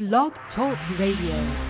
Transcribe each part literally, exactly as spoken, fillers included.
Blog Talk Radio.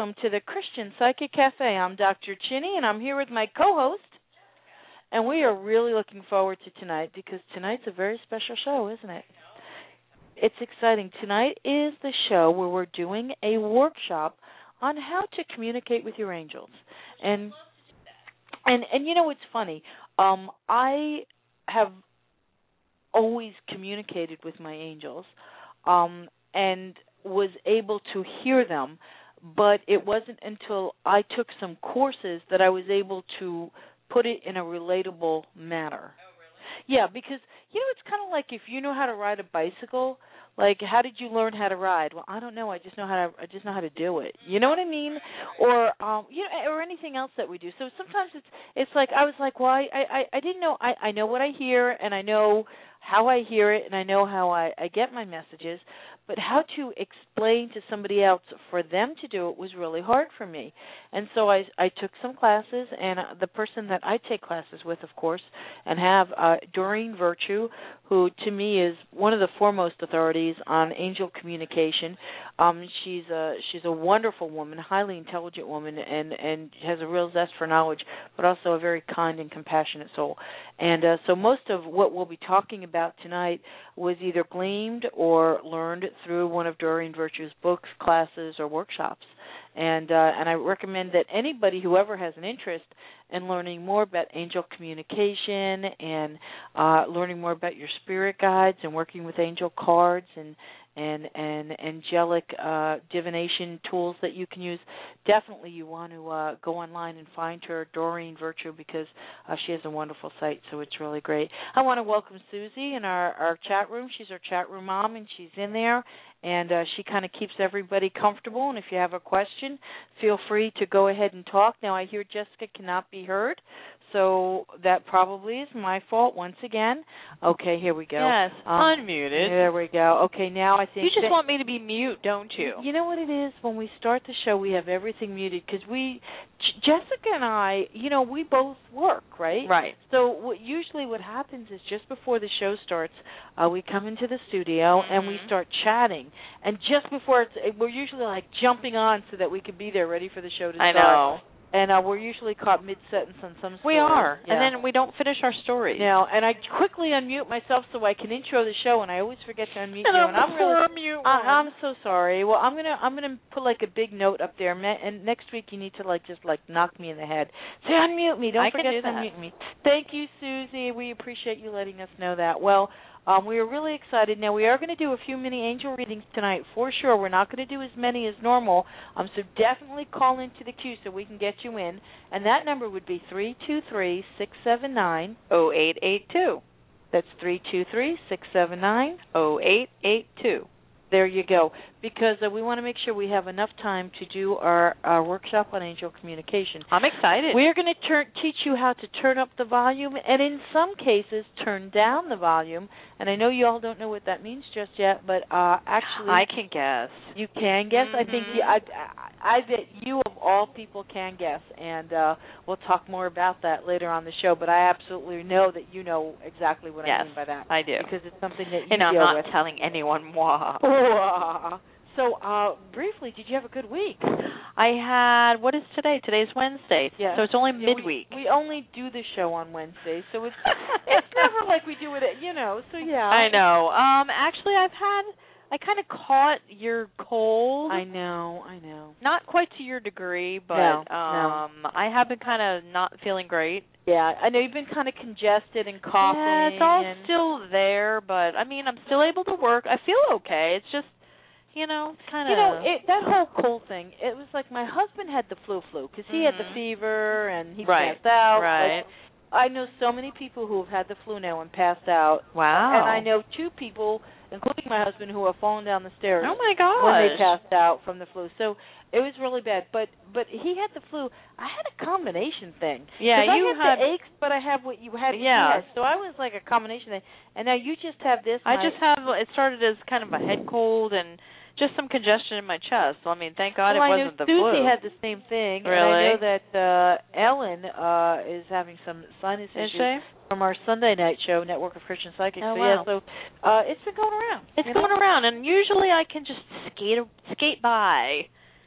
welcome to the Christian Psychic Cafe. I'm Doctor Chinny, and I'm here with my co-host, and we are really looking forward to tonight because tonight's a very special show, isn't it? It's exciting. Tonight is the show where we're doing a workshop on how to communicate with your angels. And and and you know, it's funny. Um, I have always communicated with my angels, um, and was able to hear them, but it wasn't until I took some courses that I was able to put it in a relatable manner. Yeah, because, you know, it's kind of like if you know how to ride a bicycle, like, how did you learn how to ride? Well, I don't know. I just know how to. I just know how to do it. You know what I mean? Or, um, you know, or anything else that we do. So sometimes it's it's like I was like, well, I I, I didn't know. I I know what I hear, and I know how I hear it, and I know how I, I get my messages. But how to explain to somebody else for them to do it was really hard for me. And so I, I took some classes, and the person that I take classes with, of course, and have, uh, Doreen Virtue, who to me is one of the foremost authorities on angel communication. Um, she's a she's a wonderful woman, highly intelligent woman, and, and has a real zest for knowledge, but also a very kind and compassionate soul. And uh, so most of what we'll be talking about tonight was either gleaned or learned through one of Doreen Virtue's books, classes, or workshops. And uh, and I recommend that anybody, whoever has an interest in learning more about angel communication and uh, learning more about your spirit guides and working with angel cards and and, and angelic uh, divination tools that you can use, definitely you want to uh, go online and find her, Doreen Virtue, because uh, she has a wonderful site, so it's really great. I want to welcome Susie in our, our chat room. She's our chat room mom, and she's in there, and uh, she kind of keeps everybody comfortable, and if you have a question, feel free to go ahead and talk. Now, I hear Jessica cannot be heard, so that probably is my fault once again. Okay, here we go. Yes, um, unmuted. There we go. Okay, now I think... You just that, want me to be mute, don't you? You know what it is? When we start the show, we have everything muted because we... Jessica and I, you know, we both work, right? Right. So what, usually what happens is just before the show starts, uh, we come into the studio mm-hmm. and we start chatting. And just before it's... We're usually, like, jumping on so that we can be there ready for the show to I start. I know. And uh, we're usually caught mid-sentence on some story. We are. Yeah. And then we don't finish our story. Now, and I quickly unmute myself so I can intro the show, and I always forget to unmute and you. I'm and I'm really, mute I, I'm so sorry. Well, I'm gonna I'm gonna put like a big note up there, and next week you need to like just like knock me in the head. Say unmute me. Don't I forget can do to that. unmute me. Thank you, Susie. We appreciate you letting us know that. Well. Um, we are really excited. Now, we are going to do a few mini angel readings tonight for sure. We're not going to do as many as normal, um, so definitely call into the queue so we can get you in. And that number would be three two three, six seven nine, oh eight eight two. That's three two three, six seven nine, oh eight eight two. There you go. Because uh, we want to make sure we have enough time to do our, our workshop on angel communication. I'm excited. We're going to turn, teach you how to turn up the volume and in some cases turn down the volume. And I know you all don't know what that means just yet, but uh, actually... I can guess. You can guess. Mm-hmm. I think you, I, I, I bet you of all people can guess. And uh, we'll talk more about that later on the show. But I absolutely know that you know exactly what yes, I mean by that. I do. Because it's something that you and I'm deal not with. telling anyone moi. So, uh, briefly, did you have a good week? I had, what is today? Today's Wednesday. Yeah. So it's only yeah, midweek. We, we only do the show on Wednesdays, so it's it's never like we do it, at, you know, so yeah. I know. Um, actually, I've had, I kind of caught your cold. I know, I know. Not quite to your degree, but no, um, no. I have been kind of not feeling great. Yeah, I know you've been kind of congested and coughing. Yeah, it's all and... still there, but, I mean, I'm still able to work. I feel okay. It's just, you know, kind of... You know, it, that whole cold thing, it was like my husband had the flu flu because he mm-hmm. had the fever and he right. passed out. Right, like, I know so many people who have had the flu now and passed out. Wow. And I know two people, including my husband, who have fallen down the stairs. Oh, my gosh. When they passed out from the flu. So it was really bad. But but he had the flu. I had a combination thing. Yeah, you I had have... the aches, but I have what you had. Yeah. Had. So I was like a combination thing. And now you just have this. I just have... It started as kind of a head cold and... just some congestion in my chest. So, I mean, thank God well, it wasn't I know the Susie flu. had the same thing. Really? And I know that uh, Ellen uh, is having some sinus Is issues she? from our Sunday night show, Network of Christian Psychics. Oh, so, wow. yeah, so uh, it's been going around. It's you going know? around, and usually I can just skate skate by.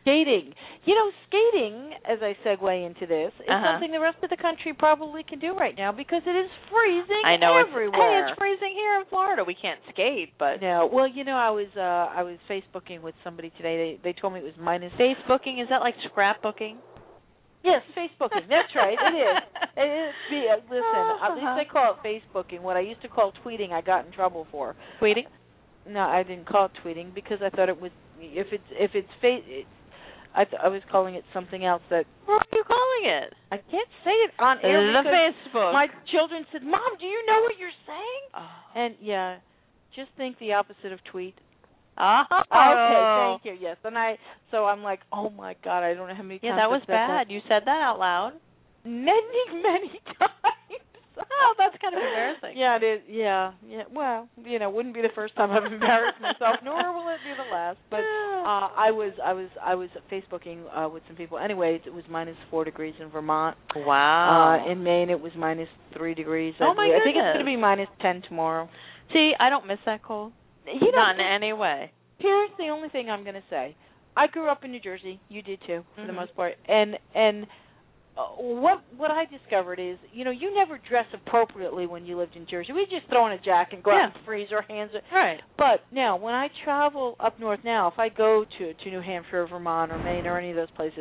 Skating. You know, skating, as I segue into this, is Uh-huh. something the rest of the country probably can do right now because it is freezing I know everywhere. It's, hey, it's freezing here in Florida. We can't skate, but no. Well, you know, I was uh I was Facebooking with somebody today. They they told me it was minus. Facebooking, is that like scrapbooking? Yes, Facebooking. That's right. It is. It is. Be- uh, Listen, at least they call it Facebooking. What I used to call tweeting, I got in trouble for. Tweeting? No, I didn't call it tweeting because I thought it was if it's if it's fa- it, I th- I was calling it something else that. What are you calling it? I can't say it on air The because Facebook. my children said, "Mom, do you know what you're saying?" Oh. And yeah, just think the opposite of tweet. Oh. Okay, thank you. Yes, and I so I'm like, oh my God, I don't know how many Yeah, times. that was I've said bad. that. You said that out loud. Many, many times. Oh, that's kind of embarrassing. Yeah, it is. Yeah, yeah. Well, you know, wouldn't be the first time I've embarrassed myself, nor will it be the last. But uh, I was, I was, I was Facebooking uh, with some people. Anyways, it was minus four degrees in Vermont. Wow. Uh, in Maine, it was minus three degrees. Oh my I think it's goodness. going to be minus ten tomorrow. See, I don't miss that cold. You know, Not in any way. here's the only thing I'm going to say. I grew up in New Jersey. You did too, for Mhm. the most part. And and uh, what what I discovered is, you know, you never dress appropriately when you lived in Jersey. We just throw on a jacket and go Yeah. out and freeze our hands. Right. But now, when I travel up north now, if I go to to New Hampshire, or Vermont, or Maine, or any of those places,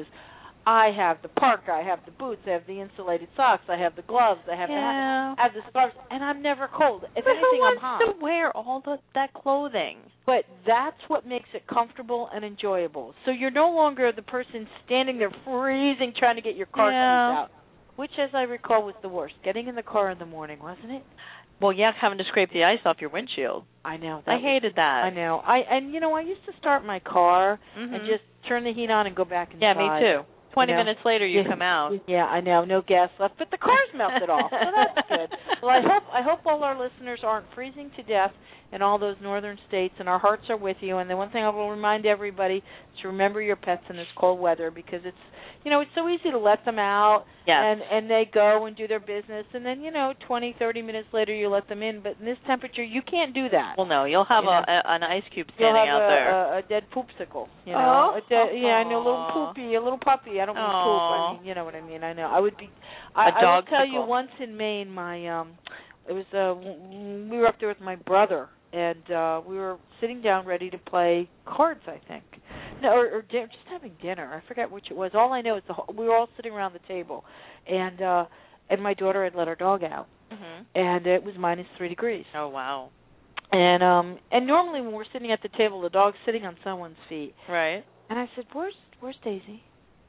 I have the parka, I have the boots, I have the insulated socks, I have the gloves, I have the hat, Yeah. I have the scarves, and I'm never cold. If But anything, who I'm wants hot. to wear all the, that clothing? But that's what makes it comfortable and enjoyable. So you're no longer the person standing there freezing trying to get your car Yeah. keys out, which, as I recall, was the worst. Getting in the car in the morning, wasn't it? Well, yeah, having to scrape the ice off your windshield. I know. I That was- hated that. I know. I and you know I used to start my car Mhm. and just turn the heat on and go back Yeah, inside. me too. Twenty You know? minutes later, you Yeah. come out. Yeah, I know. No gas left, but the car's melted off, so that's good. Well, I hope I hope all our listeners aren't freezing to death in all those northern states, and our hearts are with you. And the one thing I will remind everybody is to remember your pets in this cold weather, because it's, you know, it's so easy to let them out, Yes. and and they go and do their business, and then, you know, twenty, thirty minutes later you let them in. But in this temperature, you can't do that. Well, no, you'll have You a, know. a an ice cube You'll standing have out a, there. a, a dead poopsicle, you know. Oh. A dead, yeah, I know, a little Aw. poopy, a little puppy. I don't mean poop. Aw. I mean, you know what I mean. I know. I would be. I, A I will tell you, dogsicle. once in Maine, my um, it was uh, w- we were up there with my brother, and uh we were sitting down ready to play cards, I think. No, or, or di- just having dinner. I forget which it was. All I know is the whole, we were all sitting around the table, and uh and my daughter had let her dog out, Mhm. and it was minus three degrees. Oh wow. And um and normally when we're sitting at the table, the dog's sitting on someone's feet. Right. And I said, "Where's where's Daisy?"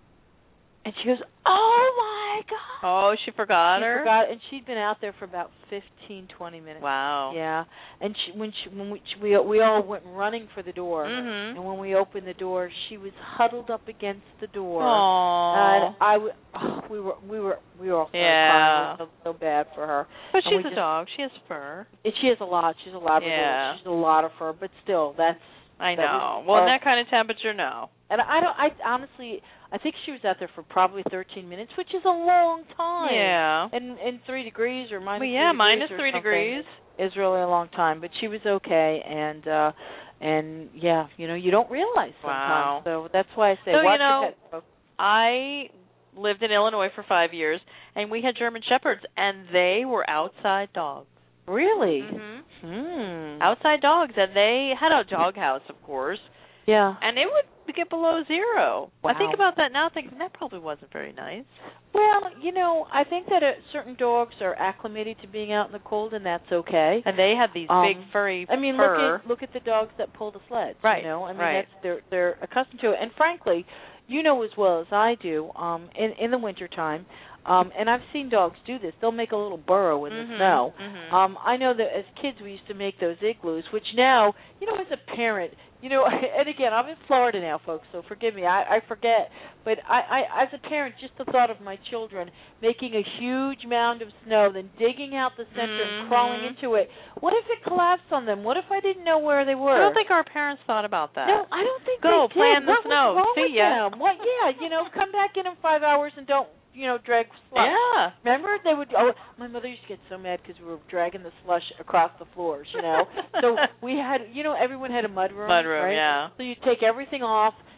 And she goes, "Oh my God!" Oh, she forgot she her. forgot, and she'd been out there for about fifteen, twenty minutes. Wow. Yeah, and she, when she, when we we we all went running for the door, Mhm. and when we opened the door, she was huddled up against the door. Aww. And I w- oh, we were we were we were all started Yeah. crying. We felt so bad for her. But And we she's a just- dog. She has fur. And she has a lot. She's a Labrador. Yeah. She's a lot of fur, but still, that's. I that know. was- Well, in uh, that kind of temperature, no. And I don't. I honestly, I think she was out there for probably thirteen minutes, which is a long time. Yeah. And and three degrees or minus. Well, yeah, three minus degrees or three something degrees. is really a long time. But she was okay, and uh and yeah, you know, you don't realize Wow. sometimes. So that's why I say, So, you watch know, your pets, folks. I lived in Illinois for five years, and we had German Shepherds, and they were outside dogs. Really? Mhm. Hmm. Outside dogs, and they had a doghouse, of course, Yeah. and it would get below zero. I think Wow. about that now, thinking that probably wasn't very nice. Well, you know, I think that uh, certain dogs are acclimated to being out in the cold, and that's okay. And they had these Um, big furry I mean, fur. look at look at the dogs that pull the sleds. Right, You know, I mean, right. that's they're they're accustomed to it. And frankly, you know as well as I do, um, in in the wintertime, um, and I've seen dogs do this. They'll make a little burrow in Mhm, the snow. mhm. Um, I know that as kids we used to make those igloos, which now, you know, as a parent, you know, and again, I'm in Florida now, folks, so forgive me, I, I forget. But I, I, as a parent, just the thought of my children making a huge mound of snow, then digging out the center Mhm. and crawling into it. What if it collapsed on them? What if I didn't know where they were? I don't think our parents thought about that. No, I don't think Go, they play did. in the What snow. was wrong See with ya. them? What? Yeah, you know, come back in in five hours and don't, you know, drag slush. Yeah. Remember, they would. Oh, my mother used to get so mad because we were dragging the slush across the floors. You know, so we had, you know, everyone had a mud room. Mud room, right? yeah. So you take everything off,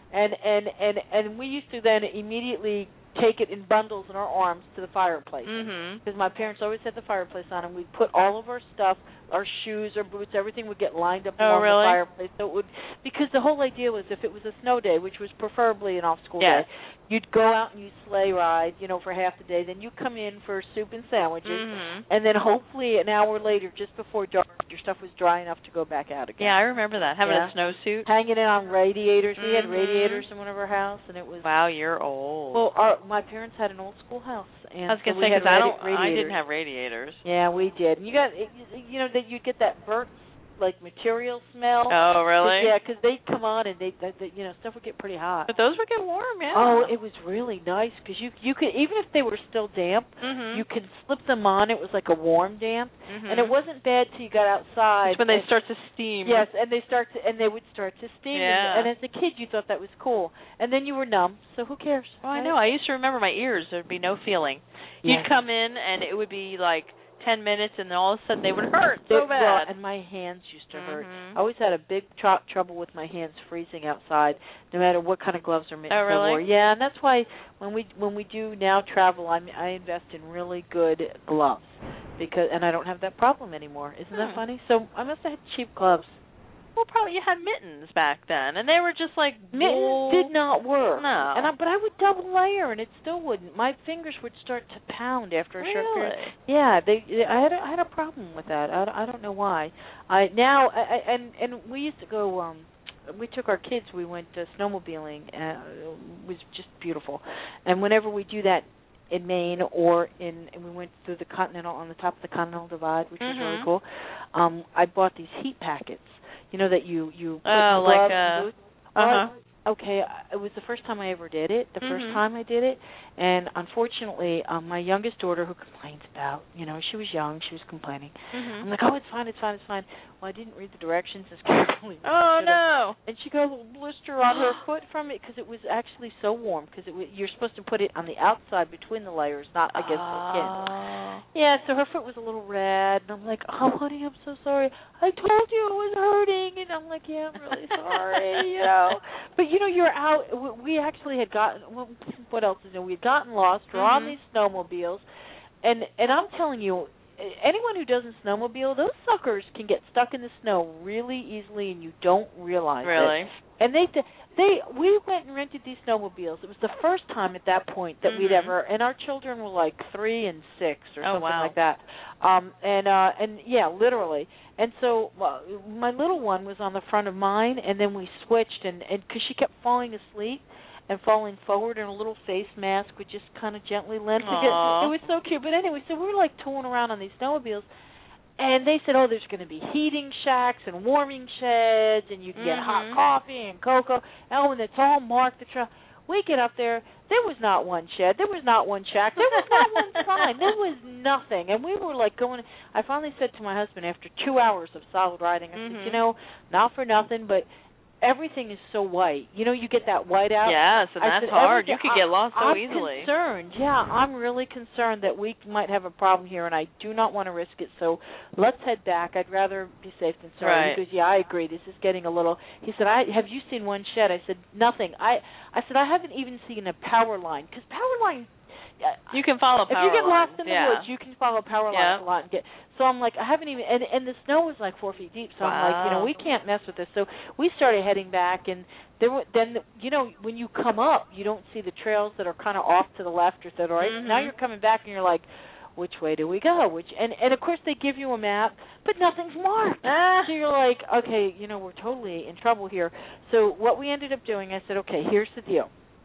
and and and and we used to then immediately take it in bundles in our arms to the fireplace. Mhm. Because my parents always had the fireplace on, and we'd put all of our stuff, our shoes, our boots, everything would get lined up Oh, along really? the fireplace. So it would, because the whole idea was if it was a snow day, which was preferably an off-school Yes. day, you'd go out and you'd sleigh ride, you know, for half the day. Then you come in for soup and sandwiches, Mhm. and then hopefully an hour later, just before dark, your stuff was dry enough to go back out again. Yeah, I remember that. Having Yeah. a snowsuit. Hanging it on radiators. We had Mhm. radiators in one of our house, and it was. Wow, you're old. Well, our, my parents had an old school house, and I was gonna so say we had because I radi- don't. radiators. I didn't have radiators. Yeah, we did. And you got, you know, that you get that burnt like material smell. Oh, really? Yeah, because they'd come on and they, they, they, you know, stuff would get pretty hot. But those would get warm, yeah. Oh, it was really nice because you you could, even if they were still damp, Mhm. you could slip them on. It was like a warm damp, Mhm. and it wasn't bad till you got outside. It's when they and, start to steam. Yes, and they start to, and they would start to steam. Yeah. And, and as a kid, you thought that was cool, and then you were numb. So who cares? Oh, I right? know. I used to remember my ears. There'd be no feeling. Yes. You'd come in, and it would be like ten minutes, and then all of a sudden they would hurt They- so bad. Well, and my hands used to hurt. Mhm. I always had a big tr- trouble with my hands freezing outside, no matter what kind of gloves or mittens Oh, really? I wore. Yeah, and that's why when we when we do now travel, I I invest in really good gloves because, and I don't have that problem anymore. Isn't that Hmm. funny? So I must have had cheap gloves. Well, probably you had mittens back then, and they were just like Mittens wool. did not work. No. And I, but I would double layer, and it still wouldn't. My fingers would start to pound after a short period. Really? Yeah, they. I had a, I had a problem with that. I, I don't know why. I now I, I- and and we used to go. um We took our kids. We went uh, snowmobiling. Uh, it was just beautiful. And whenever we do that in Maine or in, and we went through the Continental on the top of the Continental Divide, which was really Mhm. cool. Um, I bought these heat packets. You know that you you put Oh, in the like gloves a- and boots. Uh-huh. Okay, it was the first time I ever did it. The first Mhm. time I did it, and unfortunately, um, my youngest daughter, who complains about, you know, she was young, she was complaining. Mhm. I'm like, oh, it's fine, it's fine, it's fine. Well, I didn't read the directions as carefully. as I Oh should have. no. And she got a little blister on her foot from it because it was actually so warm. Because it was, you're supposed to put it on the outside between the layers, not against the skin. Oh. Yeah, so her foot was a little red, and I'm like, oh, honey, I'm so sorry. I told you it was hurting, and I'm like, yeah, I'm really sorry, you know. But you know, you're out. we- We actually had gotten. Well, what else is there? We had gotten lost. We're on Mhm. these snowmobiles, and and I'm telling you, anyone who doesn't snowmobile, those suckers can get stuck in the snow really easily, and you don't realize it. Really? And they they we went and rented these snowmobiles. It was the first time at that point that we'd Mhm. ever, and our children were like three and six or Oh, something wow. like that. Um and uh and yeah, literally. And so uh, my little one was on the front of mine, and then we switched, and and because she kept falling asleep and falling forward, and a little face mask would just kind of gently limp. Aw. It was so cute. But anyway, so we were like tooling around on these snowmobiles. And they said, oh, there's going to be heating shacks and warming sheds, and you can get hot Mhm. coffee and cocoa. Oh, and it's all marked. The trail. We get up there. There was not one shed. There was not one shack. There was not one sign. There was nothing. And we were like going. I finally said to my husband after two hours of solid riding, I Mhm. said, you know, not for nothing, but everything is so white. You know, you get that white out. Yes, and I that's said, hard. You everything- could get lost so I'm easily. concerned. Yeah, I'm really concerned that we might have a problem here, and I do not want to risk it. So let's head back. I'd rather be safe than sorry. Right. He goes, yeah, I agree. This is getting a little. He said, I have you seen one shed? I said, nothing. I I said I haven't even seen a power line because power line. uh, You can follow If power you get lines. lost in the yeah. woods, you can follow power lines Yeah. a lot and get. So I'm like, I haven't even, and and the snow was like four feet deep. So I'm like, you know, Wow. we can't mess with this. So we started heading back, and there were then, you know, when you come up, you don't see the trails that are kind of off to the left or to the right. Mhm. Now you're coming back, and you're like, which way do we go? Which and and of course they give you a map, but nothing's marked. Ah. So you're like, okay, you know, we're totally in trouble here. So what we ended up doing, I said, okay, here's the deal.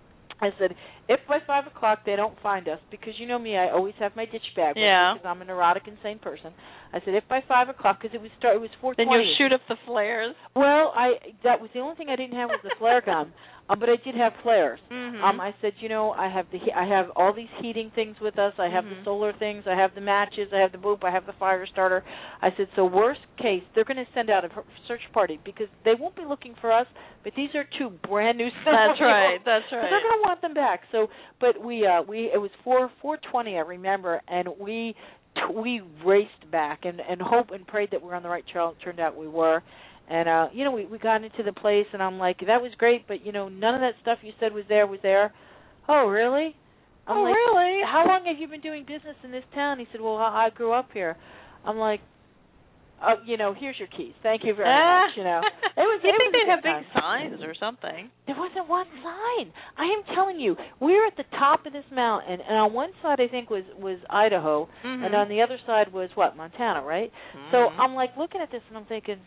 I said, if by five o'clock they don't find us, because you know me, I always have my ditch bag with Yeah. me because I'm a neurotic, insane person. I said, if by five o'clock, because it was start, it was four Then twenty. you'll shoot up the flares. Well, I that was the only thing I didn't have was the flare gun, um, but I did have flares. Mhm. Um, I said, you know, I have the he- I have all these heating things with us. I have Mhm. the solar things. I have the matches. I have the boop. I have the fire starter. I said, so worst case, they're going to send out a search party because they won't be looking for us. But these are two brand new. That's right. That's So right. they're going to want them back. So, but we uh, we it was four four twenty, I remember, and we we raced back and and hope and prayed that we were on the right trail. It turned out we were. And uh, you know, we we got into the place, and I'm like, that was great, but you know, none of that stuff you said was there was there. Oh, really? I'm oh, like, really? How long have you been doing business in this town? He said, well, I, I grew up here. I'm like, oh, you know, here's your keys. Thank you very much. You know, it was. You it think was they'd have time. big signs or something? There wasn't one sign. I am telling you, we were at the top of this mountain, and on one side I think was was Idaho, mm-hmm. and on the other side was what, Montana, right? Mm-hmm. So I'm like looking at this, and I'm thinking,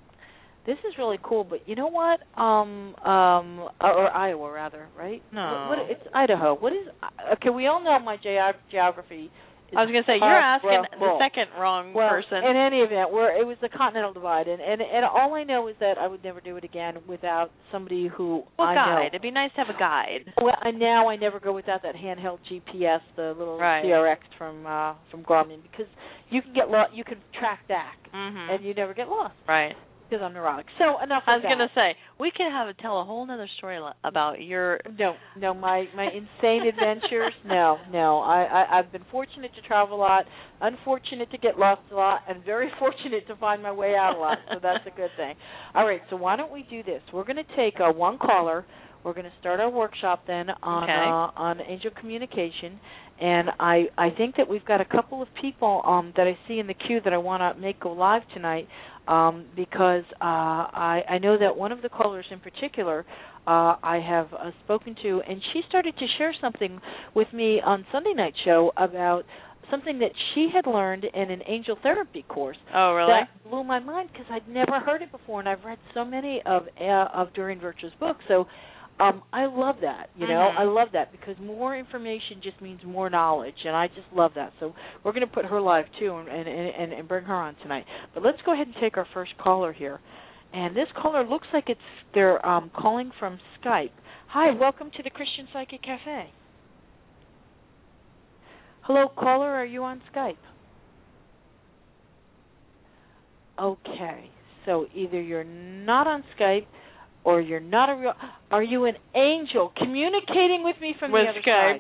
this is really cool, but you know what? Um, um, or, or Iowa rather, right? No, what, what, it's Idaho. What is? Okay, we all know my ge- geography. I was going to say, you're asking the second wrong well, person. In any event, where it was the Continental Divide, and, and and all I know is that I would never do it again without somebody who well, I guide. know. It'd be nice to have a guide. Well, and now I never go without that handheld G P S, the little right. C R X from uh, from Garmin, because you can get lo- you can track back, mm-hmm. and you never get lost. Right. Because I'm neurotic. So enough I of was that. going to say, we could have a, tell a whole other story about your... No, no, my, my insane adventures, no, no. I, I, I've been fortunate to travel a lot, unfortunate to get lost a lot, and very fortunate to find my way out a lot, so that's a good thing. All right, so why don't we do this? We're going to take uh, one caller. We're going to start our workshop then on okay. uh, on angel communication, and I, I think that we've got a couple of people um, that I see in the queue that I want to make go live tonight. Um, because uh, I, I know that one of the callers in particular uh, I have uh, spoken to, and she started to share something with me on Sunday Night Show about something that she had learned in an angel therapy course. Oh, really? That blew my mind because I'd never heard it before, and I've read so many of uh, of Doreen Virtue's books. So um, I love that, you know. Mm-hmm. I love that because more information just means more knowledge, and I just love that. So we're going to put her live, too, and, and, and, and bring her on tonight. But let's go ahead and take our first caller here. And this caller looks like it's they're um, calling from Skype. Hi, welcome to the Christian Psychic Cafe. Hello, caller, are you on Skype? Okay, so either you're not on Skype or you're not a real... Are you an angel communicating with me from with the other Skype.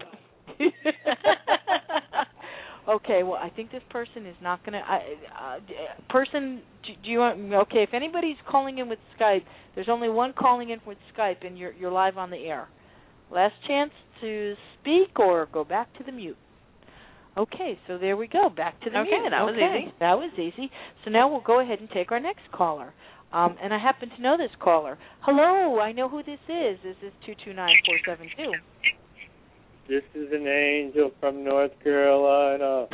side? Okay, well, I think this person is not going to... Uh, person, do, do you want... Okay, if anybody's calling in with Skype, there's only one calling in with Skype, and you're you're live on the air. Last chance to speak or go back to the mute. Okay, so there we go, back to the okay, mute. Okay, that was easy. That was easy. So now we'll go ahead and take our next caller. Um, and I happen to know this caller. Hello, I know who this is. This is two two nine four seven two. This is an angel from North Carolina.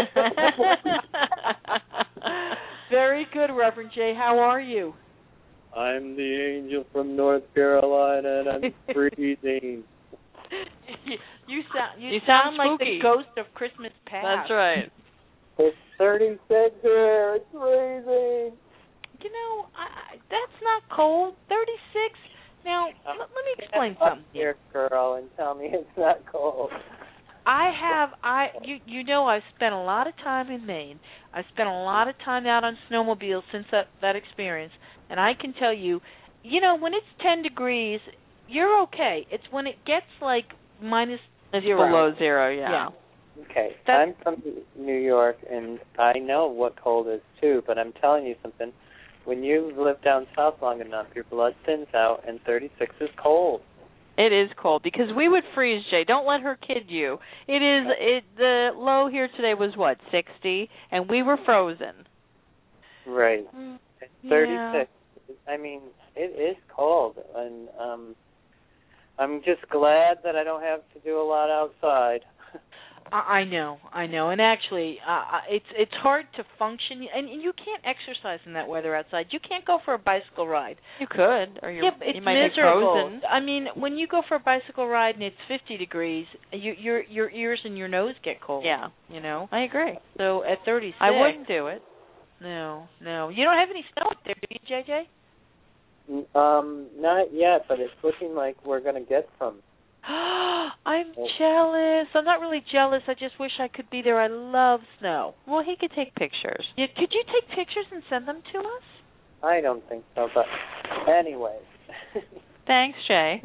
Very good, Reverend Jay. How are you? I'm the angel from North Carolina, and I'm freezing. You sound you, you sound, sound like spooky. the ghost of Christmas past. That's right. It's thirty-six here. It's freezing. You know, I, I, that's not cold. thirty-six. Now, Uh, l- let me explain Get up something. here, girl, and tell me it's not cold. I have I you you know I've spent a lot of time in Maine. I've spent a lot of time out on snowmobiles since that that experience, and I can tell you, you know, when it's ten degrees, you're okay. It's when it gets like minus it's zero. below zero, yeah. yeah. Okay, That's, I'm from New York, and I know what cold is, too, but I'm telling you something. When you live down south long enough, your blood thins out, and thirty-six is cold. It is cold because we would freeze, Jay. Don't let her kid you. It is it the low here today was what, sixty, and we were frozen. Right. Mm, thirty-six. Yeah. I mean, it is cold, and um, I'm just glad that I don't have to do a lot outside. I know, I know, and actually, uh, it's it's hard to function, and you can't exercise in that weather outside. You can't go for a bicycle ride. You could, or you're, yeah, it's you might miserable. be frozen. I mean, when you go for a bicycle ride and it's fifty degrees, you, your your ears and your nose get cold. Yeah, you know. I agree. So at thirty-six, I wouldn't do it. No, no, you don't have any snow up there, do you, J J? Um, not yet, but it's looking like we're going to get some. I'm jealous. I'm not really jealous. I just wish I could be there. I love snow. Well, he could take pictures. Yeah, could you take pictures and send them to us? I don't think so, but anyway. Thanks, Jay.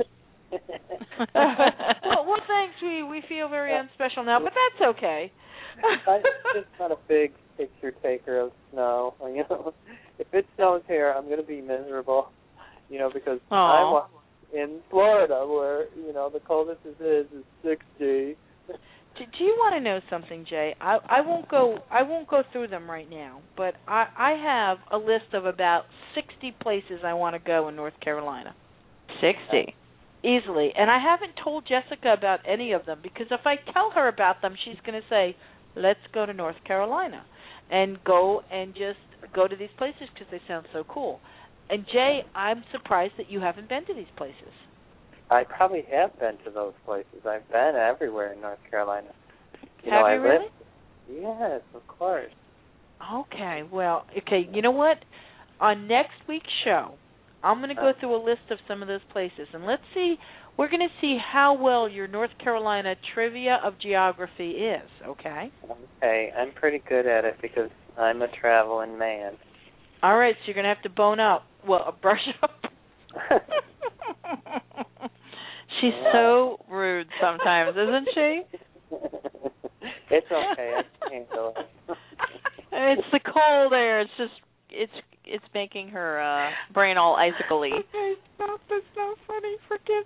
well, well, thanks. We we feel very unspecial now, but that's okay. I'm just not a big picture taker of snow. You know, if it's snows here, I'm going to be miserable, you know, because Aww. I'm in Florida where, you know, the coldest it is is sixty. Do, do you want to know something, Jay? I, I won't go. I won't go through them right now, but I, I have a list of about sixty places I want to go in North Carolina. Sixty. Easily. And I haven't told Jessica about any of them because if I tell her about them, she's going to say, let's go to North Carolina and go and just go to these places because they sound so cool. And, Jay, I'm surprised that you haven't been to these places. I probably have been to those places. I've been everywhere in North Carolina. You have know, you I really? Lived, yes, of course. Okay. Well, okay, you know what? On next week's show, I'm going to go through a list of some of those places, and let's see, we're going to see how well your North Carolina trivia of geography is, okay? Okay, I'm pretty good at it because I'm a traveling man. All right, so you're going to have to bone up. Well, brush up. She's so rude sometimes, isn't she? It's okay, I can handle it. It's the cold air. It's just, it's it's making her uh, brain all icicle-y. Okay, stop. That's not funny. Forgive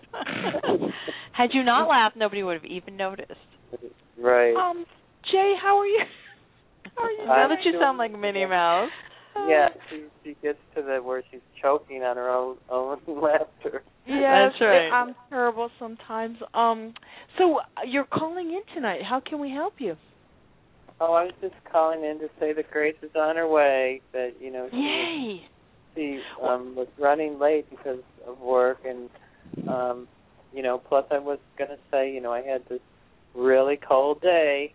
me. Had you not laughed, nobody would have even noticed. Right. Um, Jay, how are you? How are you? Now that you sound like Minnie Mouse. Yeah, she she gets to the where she's choking on her own own laughter. Yes, that's right. I'm terrible sometimes. Um, so you're calling in tonight. How can we help you? Oh, I was just calling in to say that Grace is on her way. That you know she Yay! she um, was running late because of work, and um, you know. Plus, I was gonna say, you know, I had this really cold day.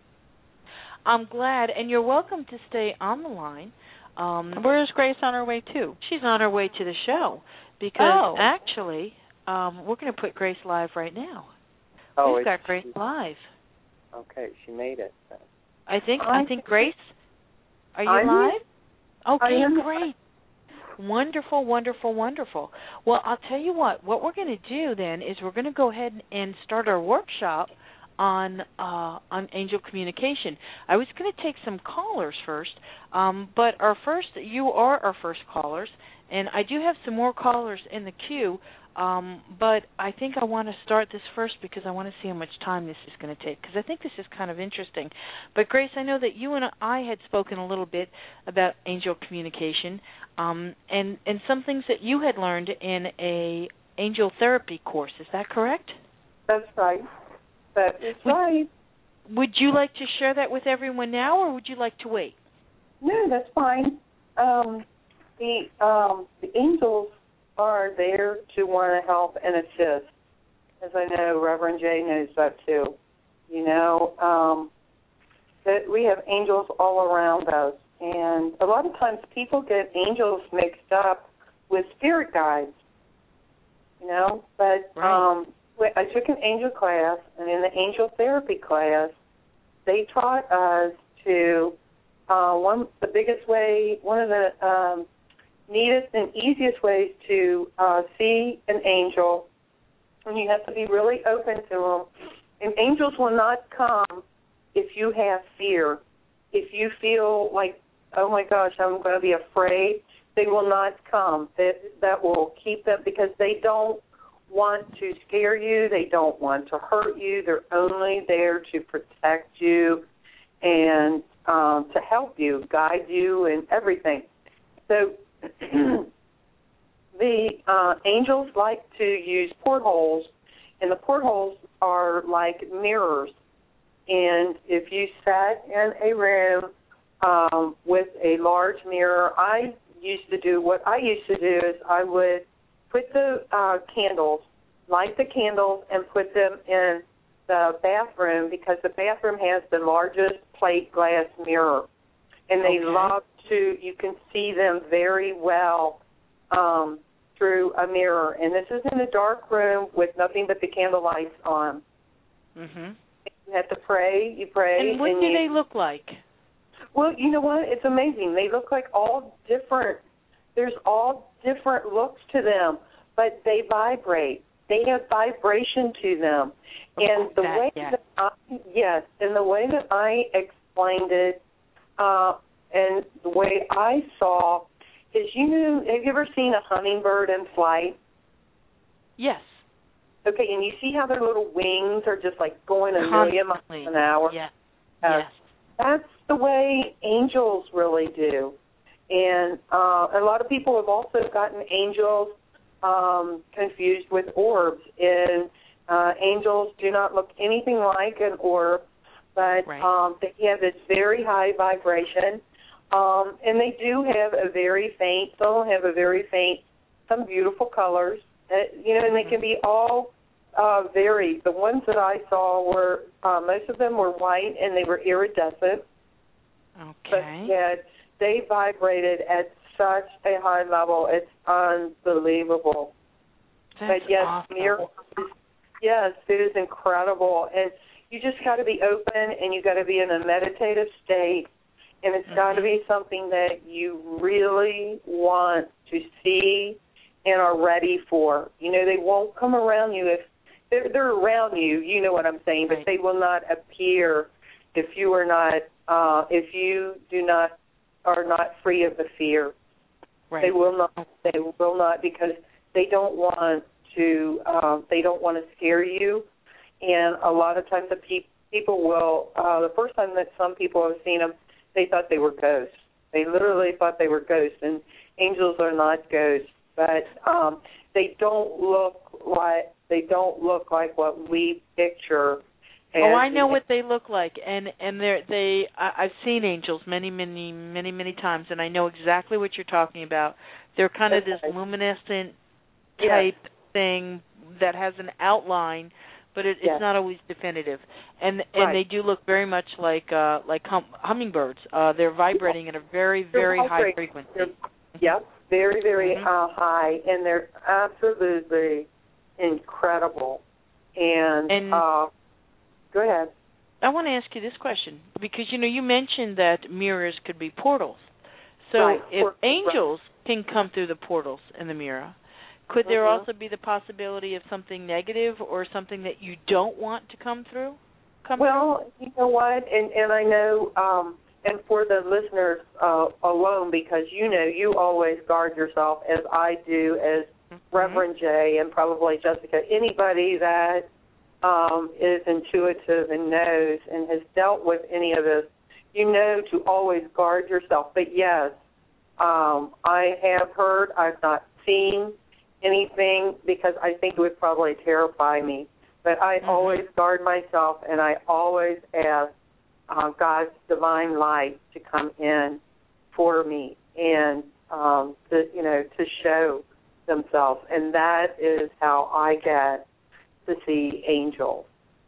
I'm glad, and you're welcome to stay on the line. Um, Where's Grace on her way to? She's on her way to the show because Oh. actually um, we're going to put Grace live right now. Oh, We've got it's- Grace live. Okay, she made it. I think. I I think Grace. Are you I'm live? here. Okay, I am. great. Wonderful, wonderful, wonderful. Well, I'll tell you what. What we're going to do then is we're going to go ahead and start our workshop on uh, on angel communication. I was going to take some callers first, um, but our first, you are our first callers, and I do have some more callers in the queue. Um, but I think I want to start this first because I want to see how much time this is going to take, because I think this is kind of interesting. But, Grace, I know that you and I had spoken a little bit about angel communication um, and, and some things that you had learned in a angel therapy course. Is that correct? That's right. That is Would- right. Would you like to share that with everyone now, or would you like to wait? No, that's fine. Um, the um, the angels are there to want to help and assist, as I know Reverend Jay knows that too. You know, um, that we have angels all around us, and a lot of times people get angels mixed up with spirit guides. You know, but Right. um, I took an angel class, and in the angel therapy class, they taught us to uh, one the biggest way, one of the um, neatest and easiest ways to uh, see an angel, and you have to be really open to them. And angels will not come if you have fear. If you feel like, oh my gosh, I'm going to be afraid, they will not come. That that will keep them, because they don't want to scare you. They don't want to hurt you. They're only there to protect you and um, to help you, guide you, and everything. So the uh, angels like to use portholes, and the portholes are like mirrors. And if you sat in a room um, with a large mirror, I used to do, what I used to do is I would put the uh, candles, light the candles, and put them in the bathroom, because the bathroom has the largest plate glass mirror. And they Okay. love to, you can see them very well um, through a mirror. And this is in a dark room with nothing but the candle lights on. Mm-hmm. You have to pray, you pray. And what and do you, they look like? Well, you know what? It's amazing. They look like all different, there's all different looks to them, but they vibrate. They have vibration to them. And the that, way yes. that I, yes, and the way that I explained it, uh, and the way I saw is you know, have you ever seen a hummingbird in flight? Yes. Okay, and you see how their little wings are just like going a million miles an hour? Yes. Uh, yes. That's the way angels really do. And uh, a lot of people have also gotten angels um, confused with orbs. And uh, angels do not look anything like an orb, but right. um, they have this very high vibration. Um, and they do have a very faint, some have a very faint, some beautiful colors. Uh, you know, and they can be all uh, varied. The ones that I saw were, uh, most of them were white and they were iridescent. Okay. But yet they vibrated at such a high level. It's unbelievable. That's but yes, awesome. miracles, yes, it is incredible. And you just got to be open and you got to be in a meditative state. And it's mm-hmm. got to be something that you really want to see and are ready for. You know, they won't come around you if they're, they're around you. You know what I'm saying, right. but they will not appear if you are not, uh, if you do not, are not free of the fear. Right. They will not. They will not because they don't want to. Uh, they don't want to scare you. And a lot of times the pe- people will. Uh, the first time that some people have seen them, they thought they were ghosts. They literally thought they were ghosts, and angels are not ghosts. But um, they don't look like they don't look like what we picture. Oh, I know what they look like, and and they're they. I, I've seen angels many, many, many, many times, and I know exactly what you're talking about. They're kind of this luminescent type yes. thing that has an outline, but it, yes. it's not always definitive. And and right. they do look very much like uh, like hum, hummingbirds. Uh, they're vibrating at a very, very they're high frequency. They're, yep, very, very mm-hmm. uh, high, and they're absolutely incredible. And, and uh, go ahead. I want to ask you this question because you know you mentioned that mirrors could be portals. So right. if Por- angels right. can come through the portals in the mirror, could there mm-hmm. also be the possibility of something negative or something that you don't want to come through? Come well, through? you know what, and and I know, um, and for the listeners uh, alone, because you know you always guard yourself, as I do, as mm-hmm. Reverend Jay, and probably Jessica. Anybody that um, is intuitive and knows and has dealt with any of this, you know to always guard yourself. But yes, um, I have heard. I've not seen anything because I think it would probably terrify me. But I mm-hmm. always guard myself, and I always ask uh, God's divine light to come in for me and um, to you know to show themselves, and that is how I get to see angels.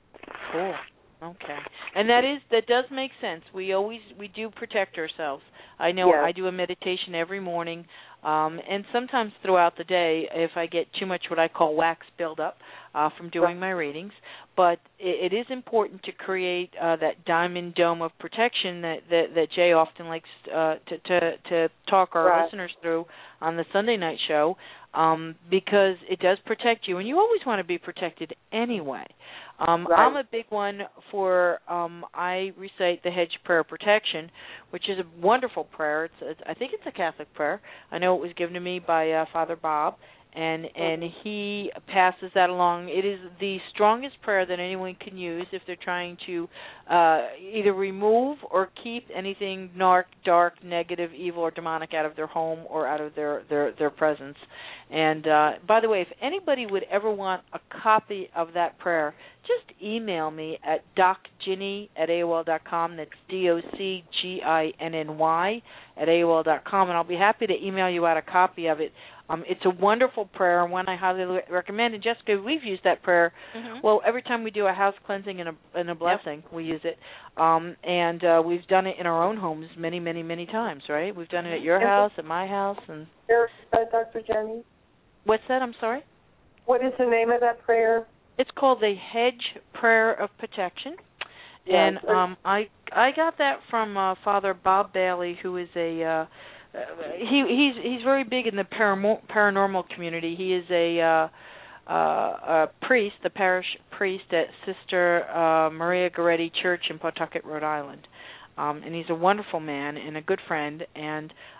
Cool. Okay. And that is that does make sense. We always we do protect ourselves. I know yes. I do a meditation every morning, um, and sometimes throughout the day if I get too much what I call wax buildup uh, from doing right. my readings. But it, it is important to create uh, that diamond dome of protection that, that, that Jay often likes uh, to, to, to talk our right. listeners through on the Sunday night show, um, because it does protect you, and you always want to be protected anyway. Um, right. I'm a big one for, um, I recite the Hedge Prayer Protection, which is a wonderful prayer. It's, it's I think it's a Catholic prayer. I know it was given to me by uh, Father Bob, and and he passes that along. It is the strongest prayer that anyone can use if they're trying to uh, either remove or keep anything dark, dark, negative, evil, or demonic out of their home or out of their, their, their presence. And uh, by the way, if anybody would ever want a copy of that prayer, just email me at docginny at A O L dot com. That's D O C G I N N Y at A O L dot com, and I'll be happy to email you out a copy of it. Um, it's a wonderful prayer, and one I highly recommend. And Jessica, we've used that prayer. Mm-hmm. Well, every time we do a house cleansing and a, and a blessing, yep. we use it. Um, and uh, we've done it in our own homes many, many, many times, right? We've done it at your house, at my house. And uh, Doctor Jenny? What's that? I'm sorry? What is the name of that prayer? It's called the Hedge Prayer of Protection. Yes. And um, I I got that from uh, Father Bob Bailey, who is a... Uh, Uh, he he's he's very big in the param- paranormal community. He is a, uh, uh, a priest, the parish priest at Sister uh, Maria Goretti Church in Pawtucket, Rhode Island, um, and he's a wonderful man and a good friend. And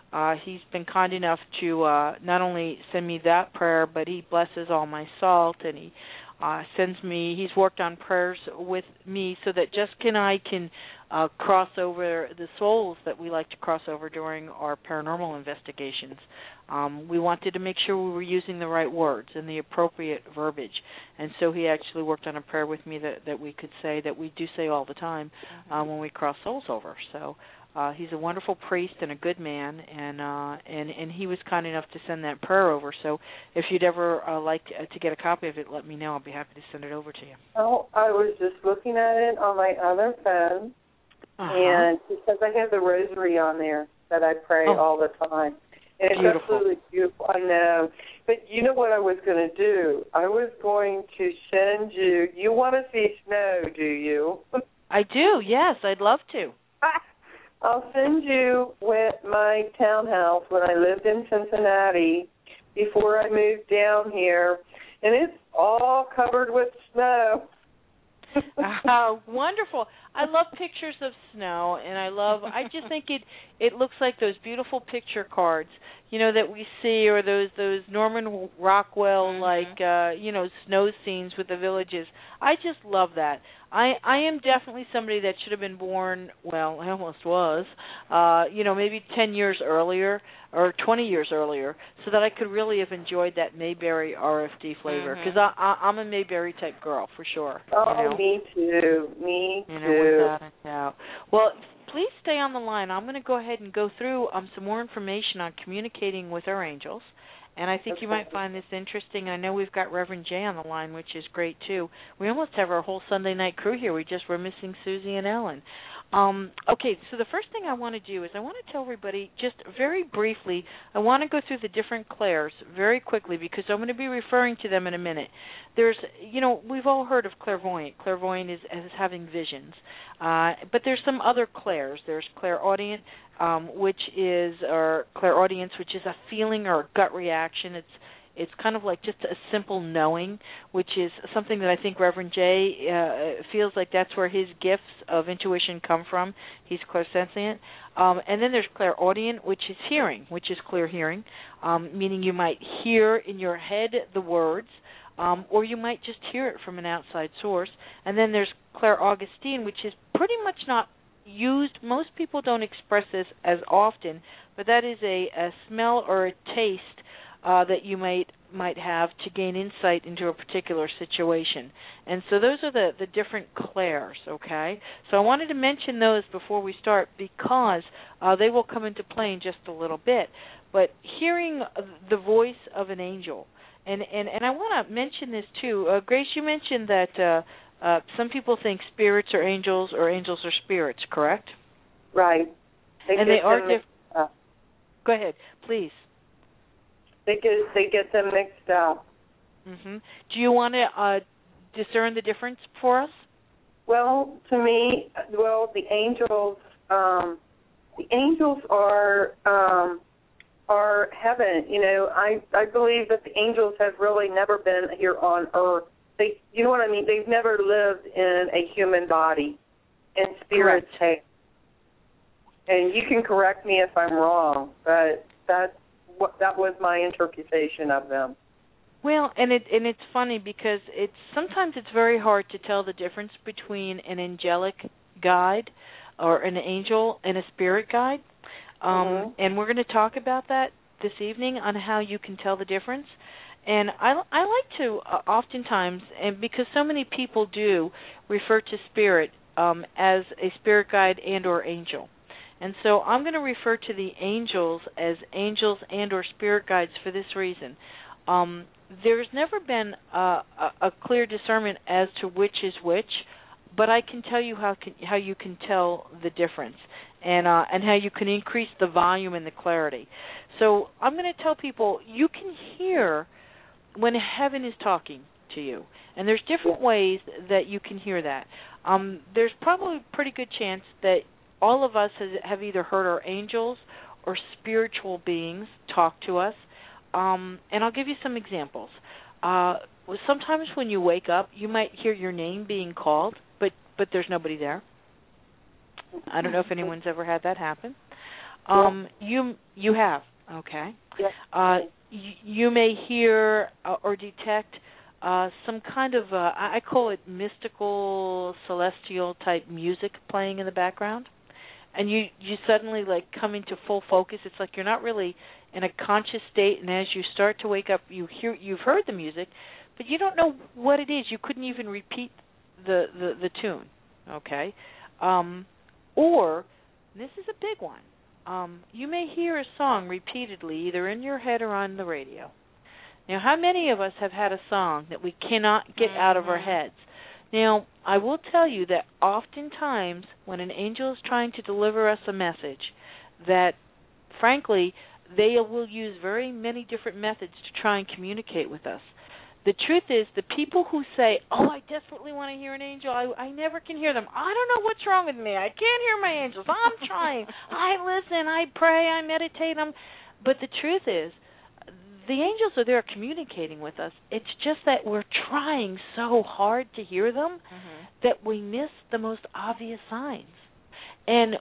Uh, he's been kind enough to uh, not only send me that prayer, but he blesses all my salt, and he uh, sends me. He's worked on prayers with me so that Jessica and I can uh, cross over the souls that we like to cross over during our paranormal investigations. Um, we wanted to make sure we were using the right words and the appropriate verbiage, and so he actually worked on a prayer with me that, that we could say, that we do say all the time uh, when we cross souls over. So uh, he's a wonderful priest and a good man, and uh, and and he was kind enough to send that prayer over. So if you'd ever uh, like to get a copy of it, let me know. I'll be happy to send it over to you. Oh, I was just looking at it on my other phone, uh-huh. and because I have the rosary on there that I pray oh. all the time. And it's beautiful. absolutely beautiful, I know. But you know what I was going to do? I was going to send you, you want to see snow, do you? I do, yes, I'd love to. I'll send you with my townhouse when I lived in Cincinnati before I moved down here, and it's all covered with snow. Oh, wonderful. I love pictures of snow, and I love, I just think it it looks like those beautiful picture cards, you know, that we see, or those those Norman Rockwell, like, uh, you know, snow scenes with the villages. I just love that. I, I am definitely somebody that should have been born, well, I almost was, uh, you know, maybe ten years earlier or twenty years earlier, so that I could really have enjoyed that Mayberry R F D flavor, because mm-hmm. I, I, I'm a Mayberry type girl for sure. Oh, you know? me too, me you too. Know, without a doubt. Well, please stay on the line. I'm going to go ahead and go through um, some more information on communicating with our angels. And I think okay. you might find this interesting. I know we've got Reverend Jay on the line, which is great, too. We almost have our whole Sunday night crew here. We just were missing Susie and Ellen. Um, okay, so the first thing I want to do is I want to tell everybody just very briefly, I want to go through the different clairs very quickly because I'm going to be referring to them in a minute. There's, you know, we've all heard of clairvoyant. Clairvoyant is, is having visions. Uh, but there's some other clairs. There's clairaudient, um, which is, or clairaudience, which is a feeling or a gut reaction. It's It's kind of like just a simple knowing, which is something that I think Reverend Jay uh, feels like that's where his gifts of intuition come from. He's clairsentient. Um, and then there's clairaudient, which is hearing, which is clear hearing, um, meaning you might hear in your head the words, um, or you might just hear it from an outside source. And then there's clairaugustine, which is pretty much not used. Most people don't express this as often, but that is a, a smell or a taste Uh, that you might might have to gain insight into a particular situation. And so those are the, the different clairs, okay? So I wanted to mention those before we start because uh, they will come into play in just a little bit. But hearing the voice of an angel, and, and, and I want to mention this too. Uh, Grace, you mentioned that uh, uh, some people think spirits are angels or angels are spirits, correct? Right. They and they are different. Uh, Go ahead, please. They get they get them mixed up. Mm-hmm. Do you want to uh, discern the difference for us? Well, to me, well, the angels, um, the angels are um, are heaven. You know, I I believe that the angels have really never been here on earth. They, you know what I mean? They've never lived in a human body, and spirits have. And you can correct me if I'm wrong, but that's. What, that was my interpretation of them. Well, and it and it's funny because it's sometimes it's very hard to tell the difference between an angelic guide or an angel and a spirit guide. Um, mm-hmm. And we're going to talk about that this evening on how you can tell the difference. And I, I like to uh, oftentimes, and because so many people do, refer to spirit um, as a spirit guide and or angel. And so I'm going to refer to the angels as angels and or spirit guides for this reason. Um, there's never been a, a, a clear discernment as to which is which, but I can tell you how can, how you can tell the difference and uh, and how you can increase the volume and the clarity. So I'm going to tell people you can hear when heaven is talking to you, and there's different ways that you can hear that. Um, there's probably a pretty good chance that all of us has, have either heard our angels or spiritual beings talk to us. Um, and I'll give you some examples. Uh, sometimes when you wake up, you might hear your name being called, but, but there's nobody there. I don't know if anyone's ever had that happen. Um, you you have okay. Yes. Uh, you, you may hear uh, or detect uh, some kind of uh, I I call it mystical, celestial type music playing in the background, and you you suddenly like come into full focus. It's like you're not really in a conscious state, and as you start to wake up, you hear you've heard the music, but you don't know what it is. You couldn't even repeat the the, the tune. Okay, um, or this is a big one. Um, you may hear a song repeatedly, either in your head or on the radio. Now, how many of us have had a song that we cannot get mm-hmm. out of our heads? Now, I will tell you that oftentimes when an angel is trying to deliver us a message, that, frankly, they will use very many different methods to try and communicate with us. The truth is, the people who say, oh, I desperately want to hear an angel, I, I never can hear them. I don't know what's wrong with me. I can't hear my angels. I'm trying. I listen. I pray. I meditate. I'm... But the truth is, the angels are there communicating with us. It's just that we're trying so hard to hear them mm-hmm. that we miss the most obvious signs. And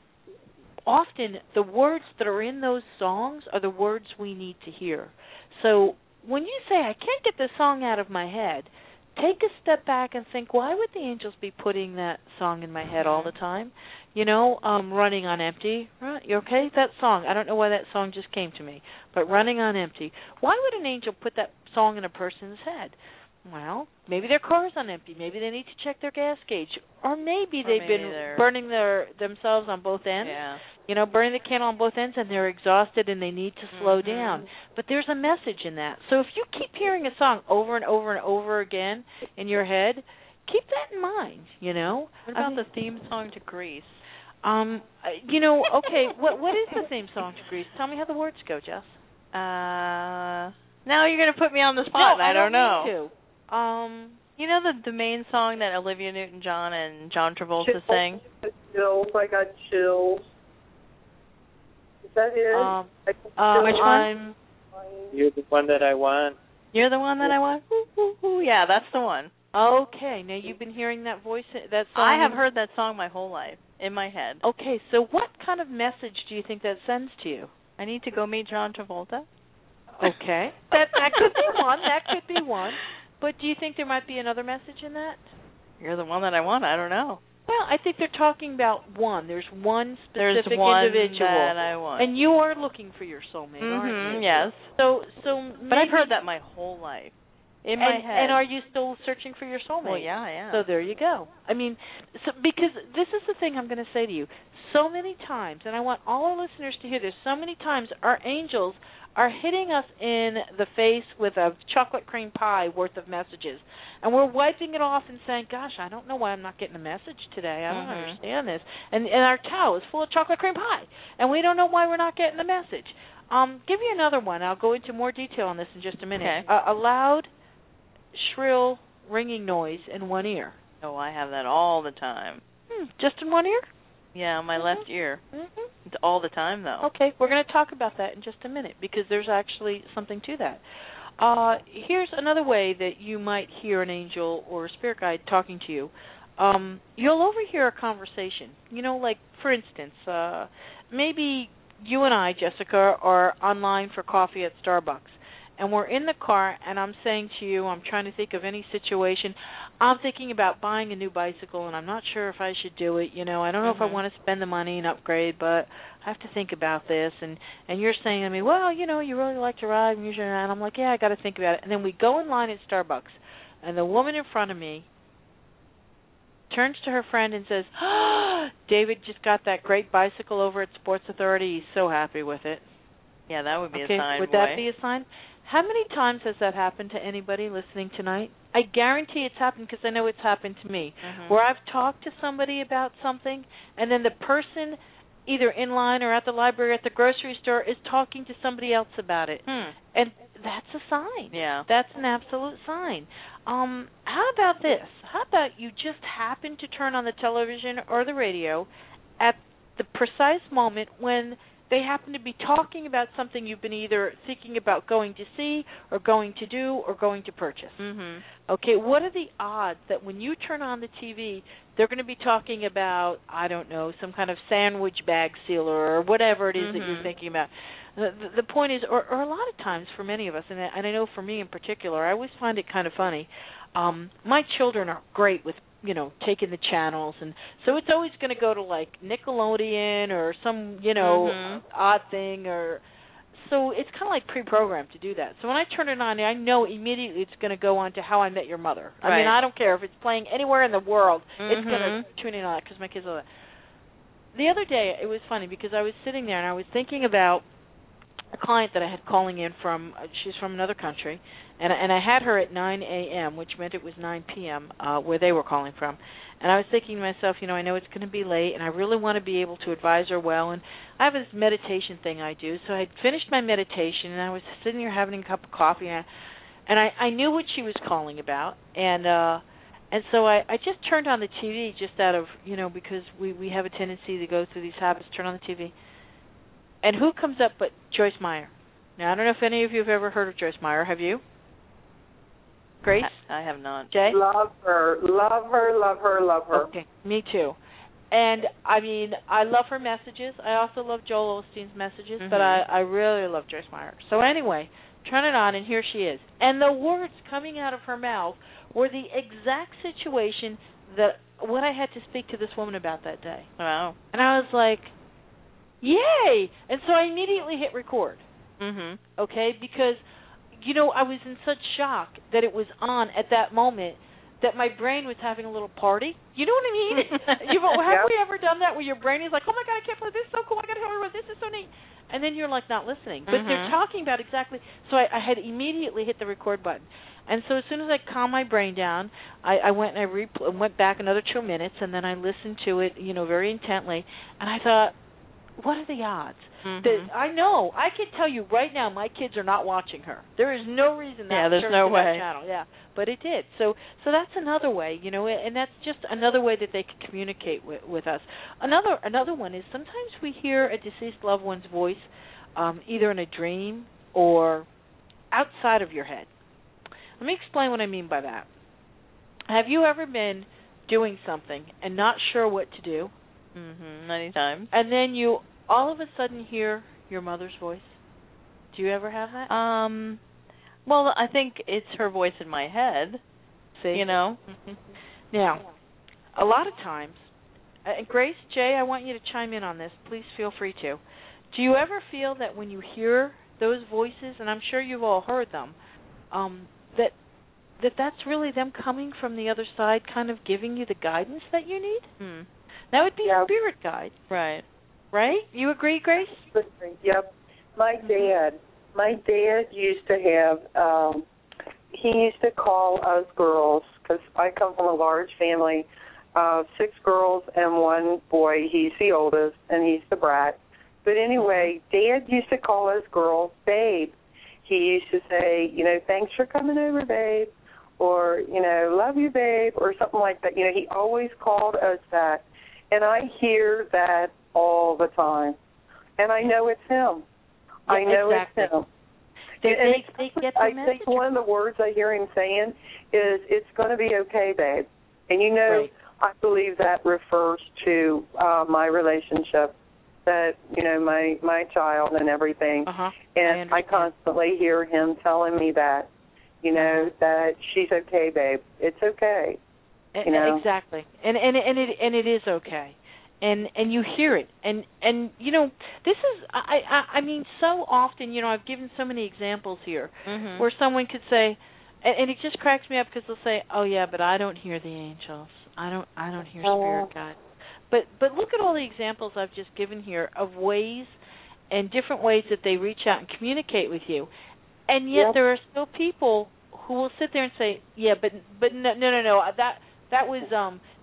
often the words that are in those songs are the words we need to hear. So when you say, I can't get this song out of my head, take a step back and think, why would the angels be putting that song in my head all the time? You know, um, Running on Empty. Right, you okay? That song. I don't know why that song just came to me, but Running on Empty. Why would an angel put that song in a person's head? Well, maybe their car's on empty. Maybe they need to check their gas gauge. Or maybe or they've maybe been they're... burning their themselves on both ends. Yeah. You know, burning the candle on both ends, and they're exhausted and they need to slow mm-hmm. down. But there's a message in that. So if you keep hearing a song over and over and over again in your head, keep that in mind, you know. What about I mean, the theme song to Grease? Um, you know, okay, what what is the theme song to Grease? Tell me how the words go, Jess. Uh, now you're going to put me on the spot, no, and I, I don't, don't know. Need to. Um, you know the the main song that Olivia Newton-John and John Travolta chills, sang? Chills, I got chills. Is that it? Um, uh, which one? You're the one that I want. You're the one that I want? Ooh, ooh, ooh. Yeah, that's the one. Okay, now you've been hearing that voice, that song. I have heard that song my whole life, in my head. Okay, so what kind of message do you think that sends to you? I need to go meet John Travolta. Okay, that that could be one. That could be one. But do you think there might be another message in that? You're the one that I want. I don't know. Well, I think they're talking about one. There's one specific There's one individual that I want. and you are looking for your soulmate, mm-hmm, aren't you? Yes. So, so. But maybe, I've heard that my whole life. In and, my head. And are you still searching for your soulmate? Well, yeah, I am. So there you go. I mean, so because this is the thing I'm going to say to you. So many times, and I want all our listeners to hear this, so many times our angels are hitting us in the face with a chocolate cream pie worth of messages. And we're wiping it off and saying, gosh, I don't know why I'm not getting a message today. I don't mm-hmm. understand this. And, and our cow is full of chocolate cream pie. And we don't know why we're not getting the message. Um, give you another one. I'll go into more detail on this in just a minute. Okay. A, a loud, shrill, ringing noise in one ear. Oh, I have that all the time. Hmm, just in one ear? Yeah, my mm-hmm. left ear. Mm-hmm. It's all the time, though. Okay, we're going to talk about that in just a minute because there's actually something to that. Uh, here's another way that you might hear an angel or a spirit guide talking to you. Um, you'll overhear a conversation. You know, like, for instance, uh, maybe you and I, Jessica, are online for coffee at Starbucks. And we're in the car, and I'm saying to you, I'm trying to think of any situation. I'm thinking about buying a new bicycle, and I'm not sure if I should do it. You know, I don't know mm-hmm. if I want to spend the money and upgrade, but I have to think about this. And, and you're saying to me, well, you know, you really like to ride, and usually, and I'm like, yeah, I got to think about it. And then we go in line at Starbucks, and the woman in front of me turns to her friend and says, oh, David just got that great bicycle over at Sports Authority. He's so happy with it. Yeah, that would be okay, a sign. Would boy. that be a sign? How many times has that happened to anybody listening tonight? I guarantee it's happened because I know it's happened to me, mm-hmm. where I've talked to somebody about something, and then the person either in line or at the library or at the grocery store is talking to somebody else about it. Hmm. And that's a sign. Yeah. That's an absolute sign. Um, how about this? How about you just happen to turn on the television or the radio at the precise moment when they happen to be talking about something you've been either thinking about going to see or going to do or going to purchase. Mhm. Okay, what are the odds that when you turn on the T V, they're going to be talking about, I don't know, some kind of sandwich bag sealer or whatever it is mm-hmm. that you're thinking about. The, the, the point is, or, or a lot of times for many of us, and I, and I know for me in particular, I always find it kind of funny. Um, my children are great with, you know, taking the channels, and so it's always going to go to like Nickelodeon or some, you know, mm-hmm. odd thing, or so it's kind of like pre-programmed to do that. So when I turn it on, I know immediately it's going to go on to How I Met Your Mother. I right. mean, I don't care if it's playing anywhere in the world, mm-hmm. it's going to tune in on that because my kids are. The other day, it was funny because I was sitting there and I was thinking about a client that I had calling in from, uh, she's from another country, and, and I had her at nine a.m., which meant it was nine p.m. Uh, where they were calling from. And I was thinking to myself, you know, I know it's going to be late, and I really want to be able to advise her well. And I have this meditation thing I do. So I had finished my meditation, and I was sitting here having a cup of coffee, and I, and I, I knew what she was calling about. And uh, and so I, I just turned on the T V just out of, you know, because we, we have a tendency to go through these habits, turn on the T V. And who comes up but Joyce Meyer? Now, I don't know if any of you have ever heard of Joyce Meyer. Have you? Grace? I have not. Jay? Love her, love her, love her, love her. Okay, me too. And, I mean, I love her messages. I also love Joel Osteen's messages, mm-hmm. but I, I really love Joyce Meyer. So anyway, turn it on, and here she is. And the words coming out of her mouth were the exact situation that what I had to speak to this woman about that day. Wow. And I was like, yay! And so I immediately hit record. Mhm. Okay, because you know I was in such shock that it was on at that moment that my brain was having a little party. You know what I mean? You've, have yep. we ever done that where your brain is like, oh my God, I can't believe this is so cool. I got to tell everyone this is so neat, and then you're like not listening. But mm-hmm. they're talking about exactly. So I, I had immediately hit the record button. And so as soon as I calmed my brain down, I, I went and I re- went back another two minutes, and then I listened to it, you know, very intently, and I thought, what are the odds? Mm-hmm. That I know, I can tell you right now, my kids are not watching her. There is no reason that yeah, there's turned no to way. that channel. Yeah, but it did. So, so that's another way, you know, and that's just another way that they can communicate with, with us. Another another one is sometimes we hear a deceased loved one's voice, um, either in a dream or outside of your head. Let me explain what I mean by that. Have you ever been doing something and not sure what to do? Mhm. Many times. And then you all of a sudden hear your mother's voice. Do you ever have that? Um, well, I think it's her voice in my head. See? You know. Mm-hmm. Now, a lot of times, and Grace, Jay, I want you to chime in on this. Please feel free to. Do you ever feel that when you hear those voices, and I'm sure you've all heard them, um, that that that's really them coming from the other side, kind of giving you the guidance that you need? Hmm. That would be Yeah. spirit guide, Right. right? You agree, Grace? Yep. My dad, my dad used to have, um, he used to call us girls, because I come from a large family of six girls and one boy. He's the oldest, and he's the brat. But anyway, Dad used to call us girls babe. He used to say, you know, thanks for coming over, babe, or, you know, love you, babe, or something like that. You know, he always called us that. And I hear that all the time. And I know it's him. Yeah, I know exactly. it's him. They, and they, they get the I message. think one of the words I hear him saying is, it's going to be okay, babe. And you know, Right. I believe that refers to uh, my relationship, that, you know, my, my child and everything. Uh-huh. And I I, constantly hear him telling me that, you know, that she's okay, babe. It's okay. You know? Exactly, and and and it and it is okay, and and you hear it, and and you know this is I I, I mean so often, you know, I've given so many examples here Mhm. where someone could say, and, and it just cracks me up because they'll say, oh yeah, but I don't hear the angels, I don't I don't hear spirit guide, but but look at all the examples I've just given here of ways and different ways that they reach out and communicate with you, and yet Yep. there are still people who will sit there and say, yeah, but but no no no no that. That was um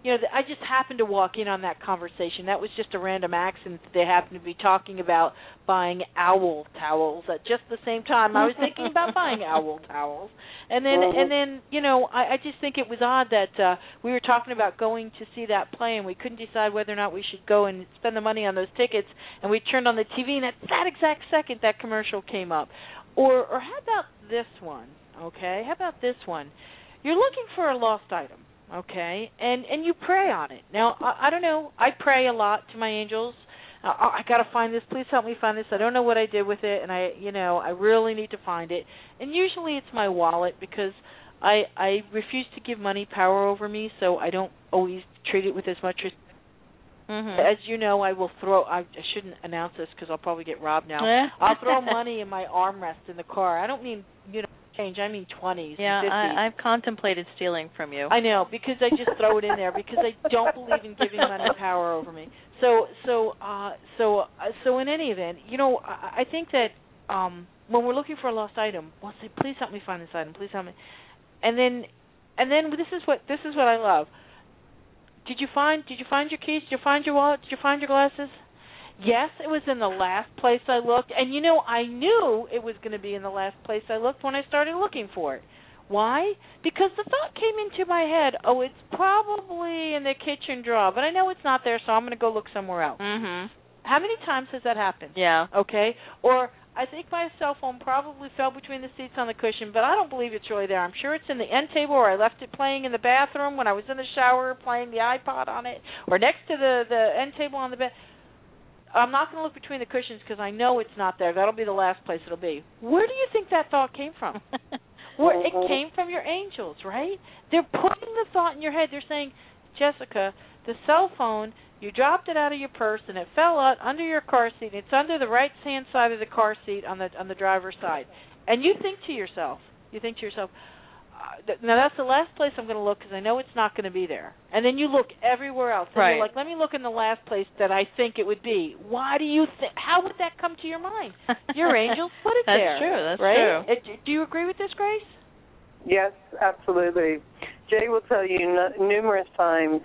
you know, I just happened to walk in on that conversation. That was just a random accident. They happened to be talking about buying owl towels at just the same time I was thinking about buying owl towels. And then, and then, you know, I, I just think it was odd that uh, we were talking about going to see that play, and we couldn't decide whether or not we should go and spend the money on those tickets. And we turned on the T V, and at that exact second, that commercial came up. Or, or how about this one? Okay, how about this one? You're looking for a lost item. Okay, and and you pray on it. Now, I, I don't know. I pray a lot to my angels. Uh, I got to find this. Please help me find this. I don't know what I did with it, and I, you know, I really need to find it. And usually it's my wallet because I I refuse to give money power over me, so I don't always treat it with as much respect. Mm-hmm. As you know, I will throw. I, I shouldn't announce this because I'll probably get robbed now. I'll throw money in my armrest in the car. I don't mean, you know, change. I mean twenties. Yeah, and fifties. I, I've contemplated stealing from you. I know, because I just throw it in there because I don't believe in giving money power over me. So, so, uh, so, uh, so in any event, you know, I, I think that um, when we're looking for a lost item, we'll say, "Please help me find this item. Please help me." And then, and then this is what this is what I love. Did you find? Did you find your keys? Did you find your wallet? Did you find your glasses? Yes, it was in the last place I looked, and you know, I knew it was going to be in the last place I looked when I started looking for it. Why? Because the thought came into my head, oh, it's probably in the kitchen drawer, but I know it's not there, so I'm going to go look somewhere else. Mm-hmm. How many times has that happened? Yeah. Okay? Or I think my cell phone probably fell between the seats on the cushion, but I don't believe it's really there. I'm sure it's in the end table, or I left it playing in the bathroom when I was in the shower playing the iPod on it, or next to the, the end table on the bed. I'm not going to look between the cushions because I know it's not there. That'll be the last place it'll be. Where do you think that thought came from? Where it came from your angels, right? They're putting the thought in your head. They're saying, Jessica, the cell phone, you dropped it out of your purse and it fell out under your car seat. It's under the right-hand side of the car seat on the on the driver's side. And you think to yourself, you think to yourself, uh, th- now that's the last place I'm going to look because I know it's not going to be there. And then you look everywhere else. And right. You're like, let me look in the last place that I think it would be. Why do you think? How would that come to your mind? Your angels put it that's there. That's true. That's right? true. It, do you agree with this, Grace? Yes, absolutely. Jay will tell you n- numerous times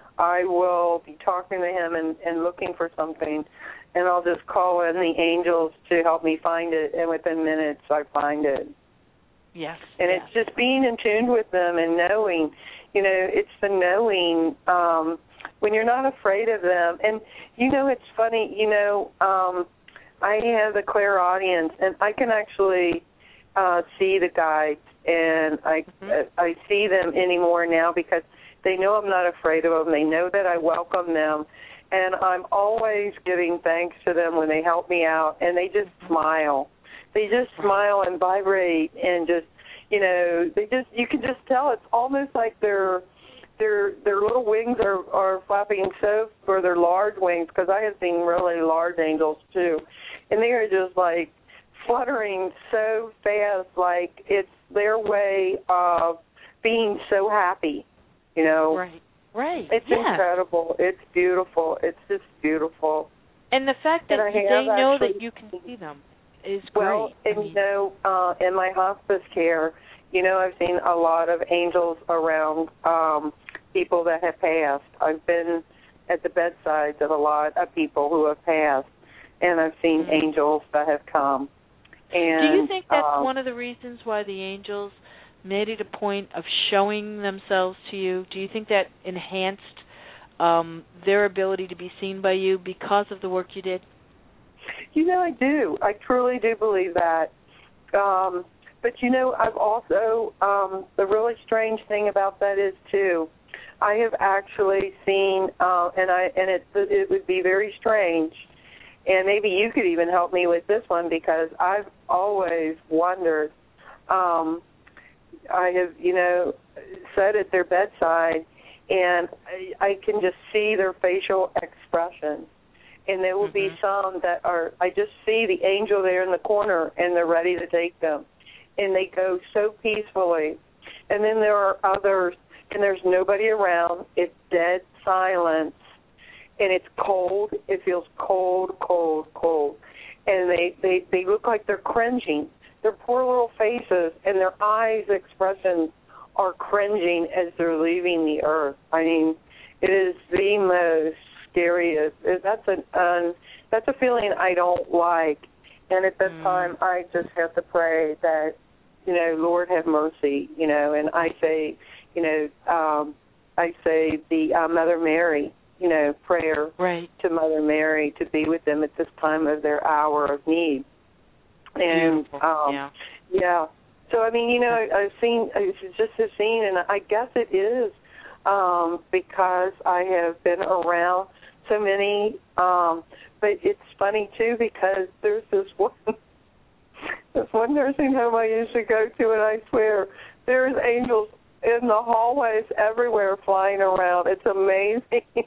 I will be talking to him and, and looking for something, and I'll just call in the angels to help me find it, and within minutes I find it. Yes. And yes. it's just being in tune with them and knowing, you know, it's the knowing um, when you're not afraid of them. And, you know, it's funny, you know, um, I have the clairaudience, and I can actually uh, see the guides, and I, mm-hmm. uh, I see them anymore now because they know I'm not afraid of them. They know that I welcome them. And I'm always giving thanks to them when they help me out, and they just smile. They just smile and vibrate and just, you know, they just, you can just tell it's almost like their their their little wings are, are flapping so, or their large wings, because I have seen really large angels too, and they are just like fluttering so fast, like it's their way of being so happy, you know. Right, right. It's yeah. incredible. It's beautiful. It's just beautiful. And the fact that and they know that you can see them is great. Well, and I mean, you know, uh, in my hospice care, you know, I've seen a lot of angels around um, people that have passed. I've been at the bedsides of a lot of people who have passed, and I've seen mm-hmm. angels that have come. And, do you think that's um, one of the reasons why the angels made it a point of showing themselves to you? Do you think that enhanced um, their ability to be seen by you because of the work you did? You know, I do. I truly do believe that. Um, but, you know, I've also, um, the really strange thing about that is, too, I have actually seen, uh, and I and it, it would be very strange, and maybe you could even help me with this one, because I've always wondered, um, I have, you know, sat at their bedside, and I, I can just see their facial expression. And there will mm-hmm. be some that are, I just see the angel there in the corner, and they're ready to take them. And they go so peacefully. And then there are others, and there's nobody around. It's dead silence. And it's cold. It feels cold, cold, cold. And they, they, they look like they're cringing. Their poor little faces and their eyes' expressions are cringing as they're leaving the earth. I mean, It is the most scariest. That's an um, that's a feeling I don't like. And at that mm. time, I just have to pray that, you know, Lord have mercy, you know. And I say, you know, um, I say the uh, Mother Mary, you know, prayer right. to Mother Mary to be with them at this time of their hour of need. And um, yeah. yeah. So I mean, you know, I've seen it's just a scene, and I guess it is um, because I have been around so many. Um, but it's funny too because there's this one, this one nursing home I used to go to, and I swear there's angels in the hallways everywhere flying around. It's amazing.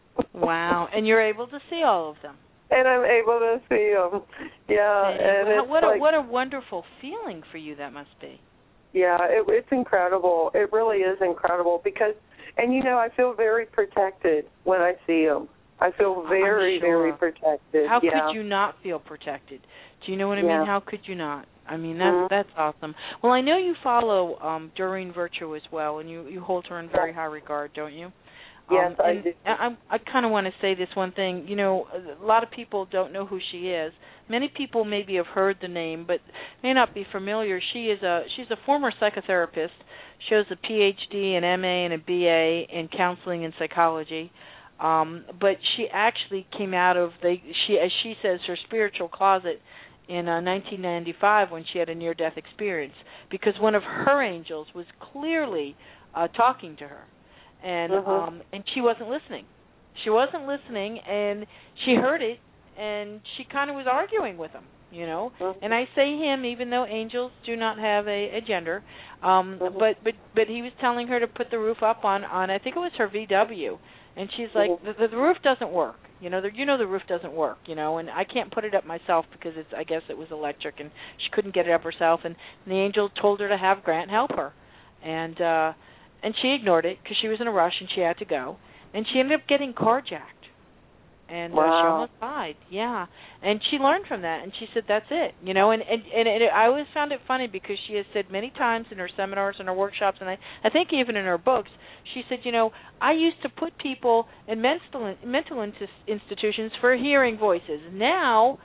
Wow! And you're able to see all of them. And I'm able to see them. Yeah, and, and it's what a like, what a wonderful feeling for you that must be. Yeah, it, it's incredible. It really is incredible because, and you know, I feel very protected when I see them. I feel very, sure. very protected. How yeah. could you not feel protected? Do you know what I yeah. mean? How could you not? I mean, that's mm-hmm. that's awesome. Well, I know you follow um, Doreen Virtue as well, and you, you hold her in very high regard, don't you? Yes, um, I and do. I, I kind of want to say this one thing. You know, a lot of people don't know who she is. Many people maybe have heard the name, but may not be familiar. She is a she's a former psychotherapist. She has a P H D, an M A, and a B A in counseling and psychology. Um, but she actually came out of the she, as she says, her spiritual closet in uh, nineteen ninety-five when she had a near-death experience because one of her angels was clearly uh, talking to her. And mm-hmm. um, and she wasn't listening. She wasn't listening, and she heard it, and she kind of was arguing with him, you know. Mm-hmm. And I say him, even though angels do not have a, a gender. Um, mm-hmm. But but but he was telling her to put the roof up on, on I think it was her V W, and she's like, mm-hmm. the, the roof doesn't work. You know, the, you know the roof doesn't work. You know, and I can't put it up myself because it's I guess it was electric, and she couldn't get it up herself. And, and the angel told her to have Grant help her, and. uh And she ignored it because she was in a rush and she had to go. And she ended up getting carjacked. And wow. uh, she almost died. Yeah. And she learned from that. And she said, that's it. You know, and, and, and it, I always found it funny because she has said many times in her seminars and her workshops, and I, I think even in her books, she said, you know, I used to put people in mental, mental institutions for hearing voices. Now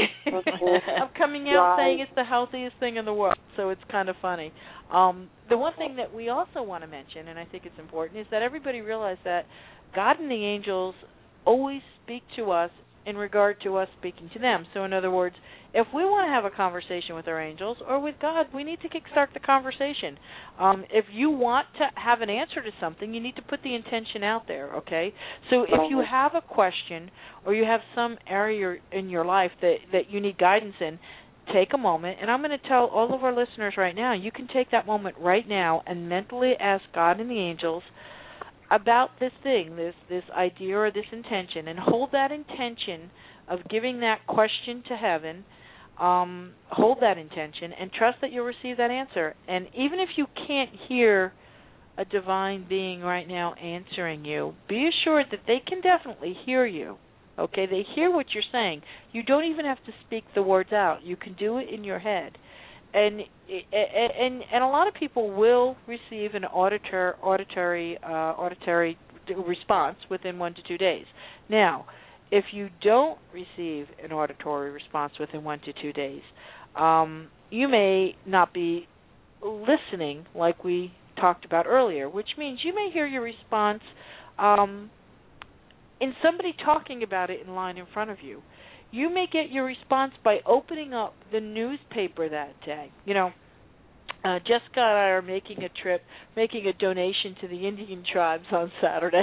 I'm coming out right. saying it's the healthiest thing in the world. So it's kind of funny. Um, the one thing that we also want to mention, and I think it's important, is that everybody realize that God and the angels always speak to us in regard to us speaking to them. So in other words, if we want to have a conversation with our angels or with God, we need to kickstart the conversation. Um, if you want to have an answer to something, you need to put the intention out there, okay? So if you have a question or you have some area in your life that, that you need guidance in, take a moment, and I'm going to tell all of our listeners right now, you can take that moment right now and mentally ask God and the angels about this thing, this this idea or this intention, and hold that intention of giving that question to heaven, um, hold that intention, and trust that you'll receive that answer. And even if you can't hear a divine being right now answering you, be assured that they can definitely hear you. Okay, they hear what you're saying. You don't even have to speak the words out. You can do it in your head. And and and a lot of people will receive an auditor, auditory uh, auditory response within one to two days. Now, if you don't receive an auditory response within one to two days, um, you may not be listening like we talked about earlier, which means you may hear your response um, in somebody talking about it in line in front of you. You may get your response by opening up the newspaper that day. You know, uh, Jessica and I are making a trip, making a donation to the Indian tribes on Saturday.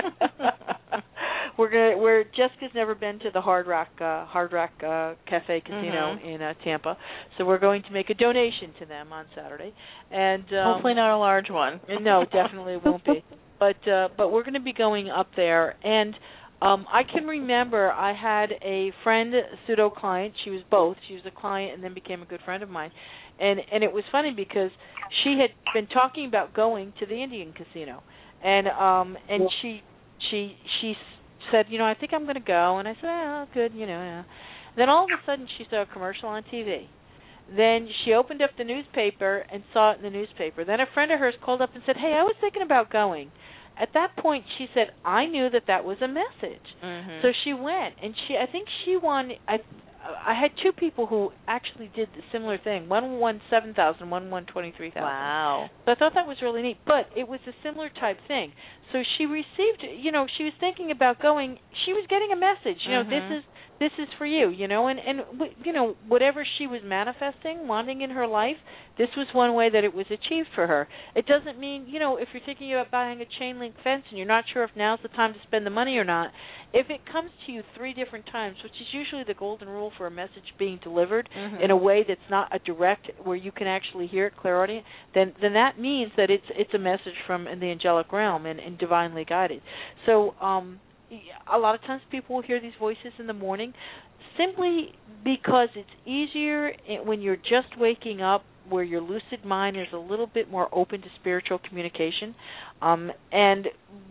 we're gonna. We're Jessica's never been to the Hard Rock uh, Hard Rock uh, Cafe Casino mm-hmm. in uh, Tampa, so we're going to make a donation to them on Saturday. And um, hopefully not a large one. No, definitely won't be. But uh, but we're going to be going up there. And Um, I can remember I had a friend, a pseudo client. She was both. She was a client and then became a good friend of mine. And and it was funny because she had been talking about going to the Indian casino, and um and she she she said, you know, I think I'm going to go. And I said, oh, good, you know. Yeah. Then all of a sudden she saw a commercial on T V. Then she opened up the newspaper and saw it in the newspaper. Then a friend of hers called up and said, hey, I was thinking about going. at that point, she said, I knew that that was a message. Mm-hmm. So she went, and she, I think she won. I, I had two people who actually did the similar thing. One won seven thousand, one won twenty-three thousand. Wow. So I thought that was really neat. But it was a similar type thing. So she received, you know, she was thinking about going. She was getting a message. You know, mm-hmm. this is this is for you. You know, and and you know, whatever she was manifesting, wanting in her life, this was one way that it was achieved for her. It doesn't mean, you know, if you're thinking about buying a chain link fence and you're not sure if now's the time to spend the money or not, if it comes to you three different times, which is usually the golden rule for a message being delivered mm-hmm. in a way that's not a direct, where you can actually hear it clairaudient, then then that means that it's it's a message from in the angelic realm and, and divinely guided. So um, a lot of times people will hear these voices in the morning simply because it's easier when you're just waking up, where your lucid mind is a little bit more open to spiritual communication. Um, and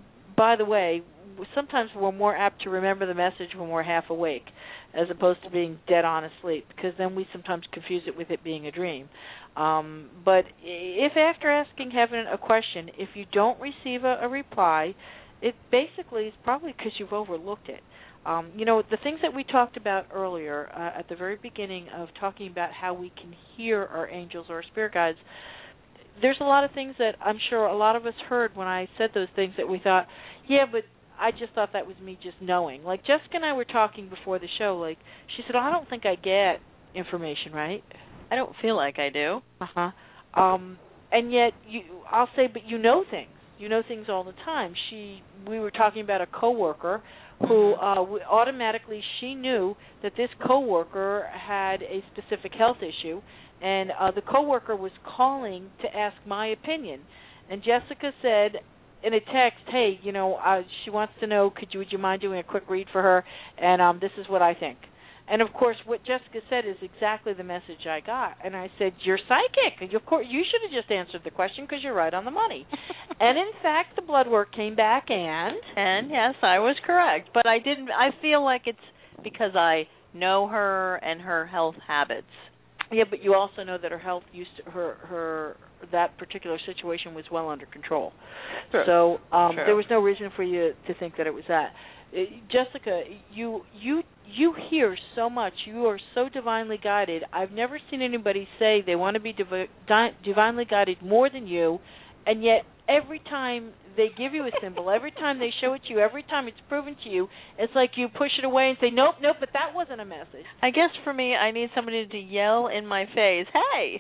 by the way, sometimes we're more apt to remember the message when we're half awake as opposed to being dead on asleep, because then we sometimes confuse it with it being a dream. Um, but if after asking heaven a question, if you don't receive a, a reply, it basically is probably because you've overlooked it. Um, you know, the things that we talked about earlier uh, at the very beginning of talking about how we can hear our angels or our spirit guides, there's a lot of things that I'm sure a lot of us heard when I said those things that we thought, yeah, but I just thought that was me just knowing. Like Jessica and I were talking before the show, like she said, oh, I don't think I get information, right? I don't feel like I do. Uh-huh. Um, and yet, you, I'll say, but you know things. You know things all the time. She, we were talking about a coworker who uh, automatically she knew that this coworker had a specific health issue, and uh, the coworker was calling to ask my opinion. And Jessica said in a text, hey, you know, uh, she wants to know, could you, would you mind doing a quick read for her? And um, this is what I think. And, of course, what Jessica said is exactly the message I got. And I said, you're psychic. Of course, you should have just answered the question because you're right on the money. And, in fact, the blood work came back and... And, yes, I was correct. But I didn't. I feel like it's because I know her and her health habits. Yeah, but you also know that her health used to, her her that particular situation was well under control. True. So um, True. there was no reason for you to think that it was that. Uh, Jessica, you you you hear so much. You are so divinely guided. I've never seen anybody say they want to be divi- di- divinely guided more than you, and yet every time they give you a symbol, every time they show it to you, every time it's proven to you, it's like you push it away and say, nope, nope, but that wasn't a message. I guess for me, I need somebody to yell in my face, hey!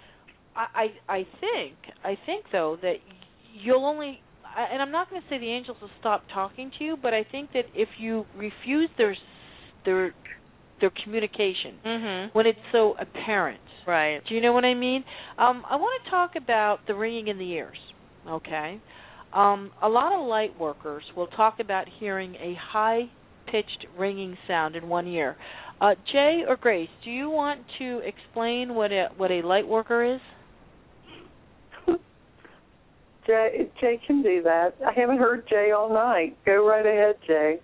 I, I, I think, I think, though, that you'll only, and I'm not going to say the angels will stop talking to you, but I think that if you refuse their their their communication, mm-hmm. when it's so apparent. Right. Do you know what I mean? Um, I want to talk about the ringing in the ears, okay? Um, a lot of light workers will talk about hearing a high-pitched ringing sound in one ear. Uh, Jay or Grace, do you want to explain what a what a light worker is? Jay, Jay can do that. I haven't heard Jay all night. Go right ahead, Jay.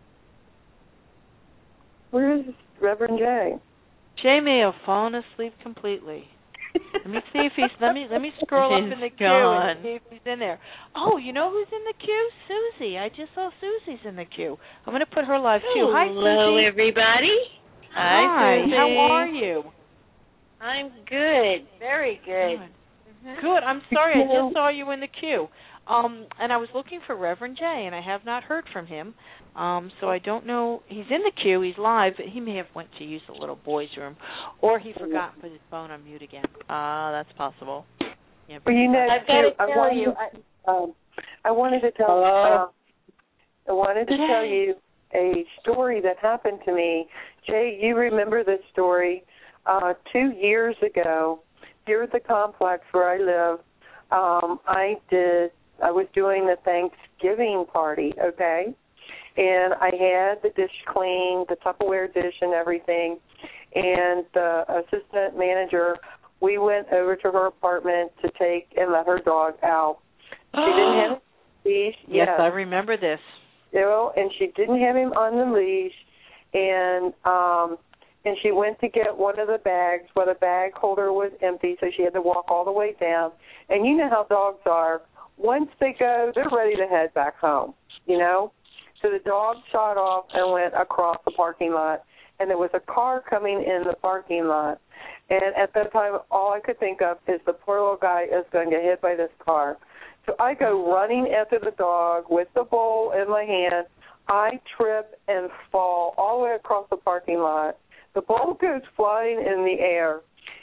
Where is Reverend Jay? Jay may have fallen asleep completely. Let me see if he's. Let me let me scroll up in the queue gone. and see if he's in there. Oh, you know who's in the queue? Susie. I just saw Susie's in the queue. I'm going to put her live too. Hi, Susie. Hello, everybody. Hi. Hi, Susie. How are you? I'm good. Very good. Good. Good. I'm sorry. I just saw you in the queue. Um, and I was looking for Reverend Jay, and I have not heard from him. Um, so I don't know. He's in the queue. He's live. But he may have went to use the little boys' room, or he forgot to put his phone on mute again. Ah, uh, that's possible. Yeah, well, you know, I've got to I tell wanted, you. I, um, I wanted to tell. Hello? Uh, I wanted to Jay. tell you a story that happened to me. Jay, you remember this story? Uh, two years ago, here at the complex where I live, um, I did. I was doing the Thanksgiving party, okay, and I had the dish cleaned, the Tupperware dish and everything, and the assistant manager, we went over to her apartment to take and let her dog out. She didn't have a leash. Yes, yes, I remember this. You know, and she didn't have him on the leash, and um, and she went to get one of the bags, but the bag holder was empty, so she had to walk all the way down. And you know how dogs are. once they go, they're ready to head back home, you know. So the dog shot off and went across the parking lot, and there was a car coming in the parking lot. And at that time, all I could think of is the poor little guy is going to get hit by this car. So I go running after the dog with the bowl in my hand. I trip and fall all the way across the parking lot. The bowl goes flying in the air,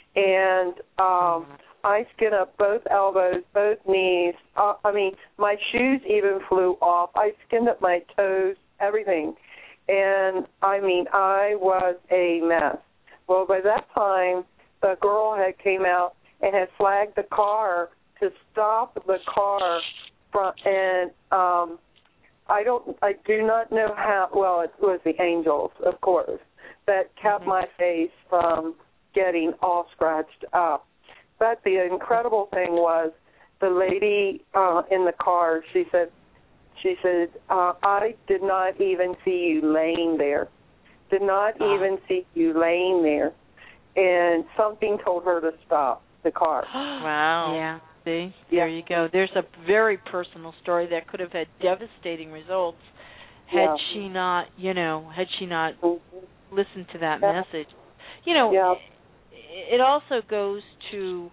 and um, I skin up both elbows, both knees. Uh, I mean, my shoes even flew off. I skinned up my toes, everything. And, I mean, I was a mess. Well, by that time, the girl had came out and had flagged the car to stop the car from, and um, I don't, I do not know how, well, it was the angels, of course, that kept mm-hmm. my face from getting all scratched up. But the incredible thing was the lady uh, in the car, she said, she said, uh, I did not even see you laying there. Did not wow. even see you laying there. And something told her to stop the car. Wow. Yeah. See, there yeah. you go. There's a very personal story that could have had devastating results had yeah. she not, you know, had she not mm-hmm. listened to that yeah. message. You know, yeah. it also goes to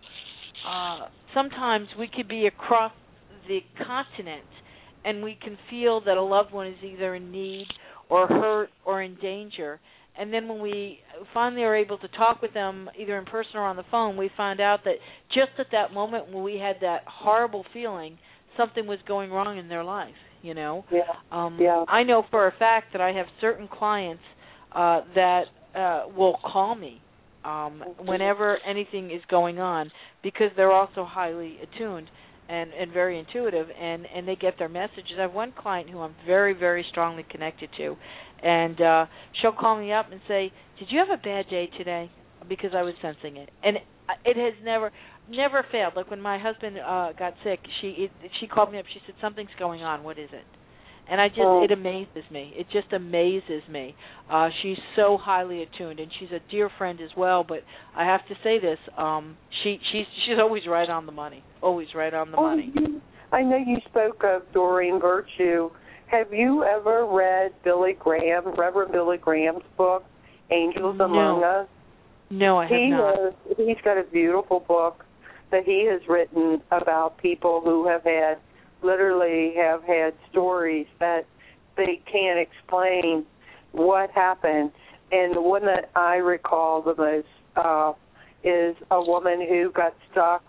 uh, sometimes we could be across the continent and we can feel that a loved one is either in need or hurt or in danger. And then when we finally are able to talk with them, either in person or on the phone, we find out that just at that moment when we had that horrible feeling, something was going wrong in their life, you know. Yeah. Um, yeah. I know for a fact that I have certain clients uh, that uh, will call me um, whenever anything is going on because they're also highly attuned and, and very intuitive, and, and they get their messages. I have one client who I'm very, very strongly connected to, and uh, she'll call me up and say, did you have a bad day today? Because I was sensing it. And it has never never failed. Like when my husband uh, got sick, she it, she called me up. She said, something's going on. What is it? And I just, oh. it amazes me. It just amazes me. Uh, she's so highly attuned, and she's a dear friend as well. But I have to say this, um, she she's she's always right on the money. Always right on the oh, money. You, I know you spoke of Doreen Virtue. Have you ever read Billy Graham, Reverend Billy Graham's book, Angels no. Among Us? No, I have he not. Has, he's got a beautiful book that he has written about people who have had, literally have had stories that they can't explain what happened. And the one that I recall the most uh, is a woman who got stuck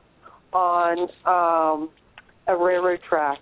on um, a railroad track,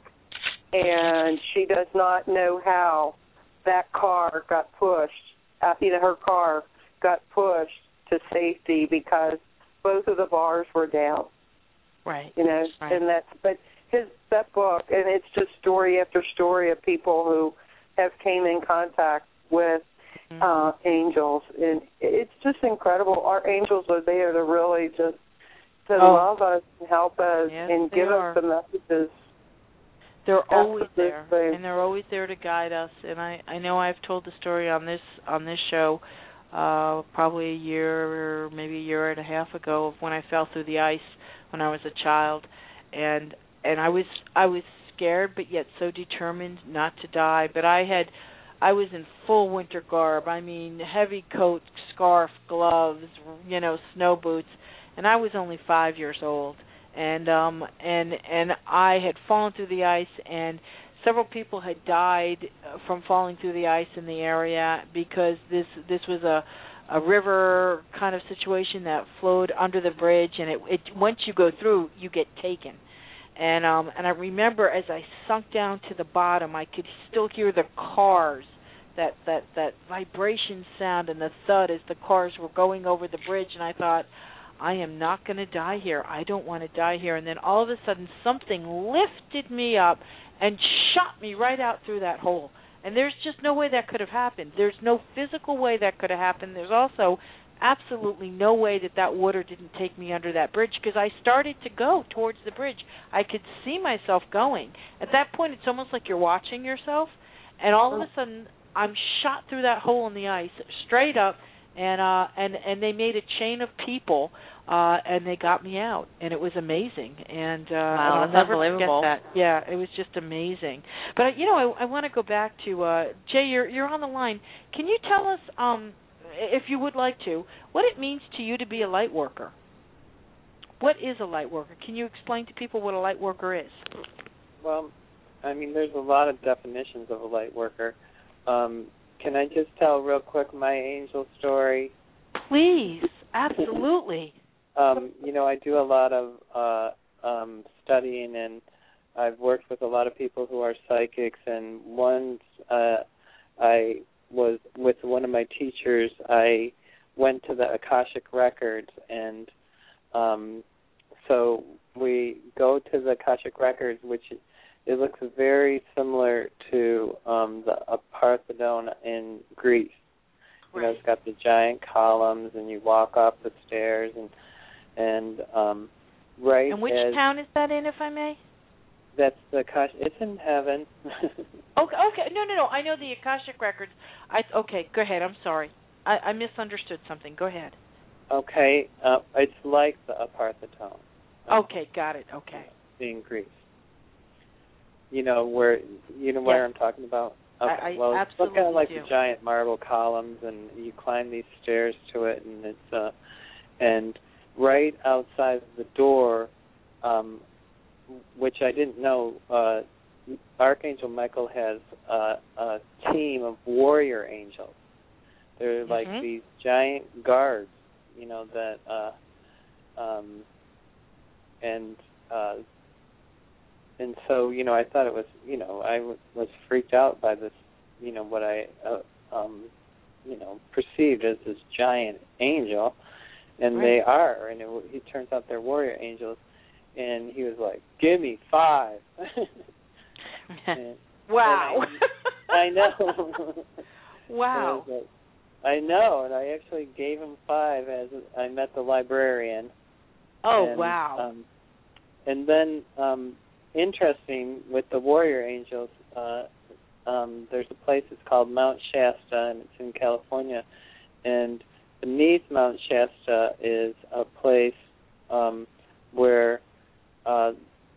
and she does not know how that car got pushed, uh, either her car got pushed to safety because both of the bars were down. Right. You know, right. and that's, but his, that book, and it's just story after story of people who have came in contact with mm-hmm. uh, angels, and it's just incredible. Our angels are there to really just to oh. love us and help us yes, and give are. us the messages. They're That's always there, there, and they're always there to guide us. And I, I know I've told the story on this on this show uh, probably a year or maybe a year and a half ago of when I fell through the ice when I was a child, and and I was I was scared but yet so determined not to die. But I had I was in full winter garb. I mean, heavy coat, scarf, gloves, you know, snow boots, and I was only five years old. And um and and I had fallen through the ice, and several people had died from falling through the ice in the area because this this was a a river kind of situation that flowed under the bridge, and it, it once you go through, you get taken. And um and I remember as I sunk down to the bottom, I could still hear the cars, that that that vibration sound and the thud as the cars were going over the bridge, and I thought, I am not going to die here. I don't want to die here. And then all of a sudden something lifted me up and shot me right out through that hole. And there's just no way that could have happened. There's no physical way that could have happened. There's also absolutely no way that that water didn't take me under that bridge, because I started to go towards the bridge. I could see myself going. At that point, it's almost like you're watching yourself, and all of a sudden I'm shot through that hole in the ice straight up. And uh, and and they made a chain of people uh, and they got me out, and it was amazing. And uh, wow, and I'll that's never unbelievable. forget that. Yeah, it was just amazing. But uh, you know, I, I want to go back to uh, Jay. You're you're on the line. Can you tell us, um, if you would like to, what it means to you to be a light worker? What is a light worker? Can you explain to people what a light worker is? Well, I mean, there's a lot of definitions of a light worker. Um, can I just tell real quick my angel story? Please, absolutely. um, you know, I do a lot of uh, um, studying, and I've worked with a lot of people who are psychics. And once uh, I was with one of my teachers, I went to the Akashic Records, and um, so we go to the Akashic Records, which it looks very similar to um, the Parthenon in Greece. You know, it's got the giant columns, and you walk up the stairs, and and um, right. And which as, town is that in, if I may? That's the Akash. It's in heaven. okay, okay. No, no, no. I know the Akashic Records. I okay. Go ahead. I'm sorry. I, I misunderstood something. Go ahead. Okay, uh, it's like the Parthenon. Okay, got it. Okay. In Greece. You know where you know where yes. I'm talking about. Okay. I, I well, it's absolutely kind of like do. the giant marble columns, and you climb these stairs to it, and it's uh, and right outside of the door, um, which I didn't know, uh, Archangel Michael has uh, a team of warrior angels. They're like mm-hmm. these giant guards, you know, that, uh, um, and, uh, and so, you know, I thought it was, you know, I w- was freaked out by this, you know, what I, uh, um, you know, perceived as this giant angel, and right. they are, and it, it turns out they're warrior angels, and he was like, "Give me five." and, wow. And I, I know. wow. Like, I know, and I actually gave him five as I met the librarian. Oh, and, wow. Um, and then, um, interesting, with the warrior angels, uh, um, there's a place, it's called Mount Shasta, and it's in California. And beneath Mount Shasta is a place um, where uh,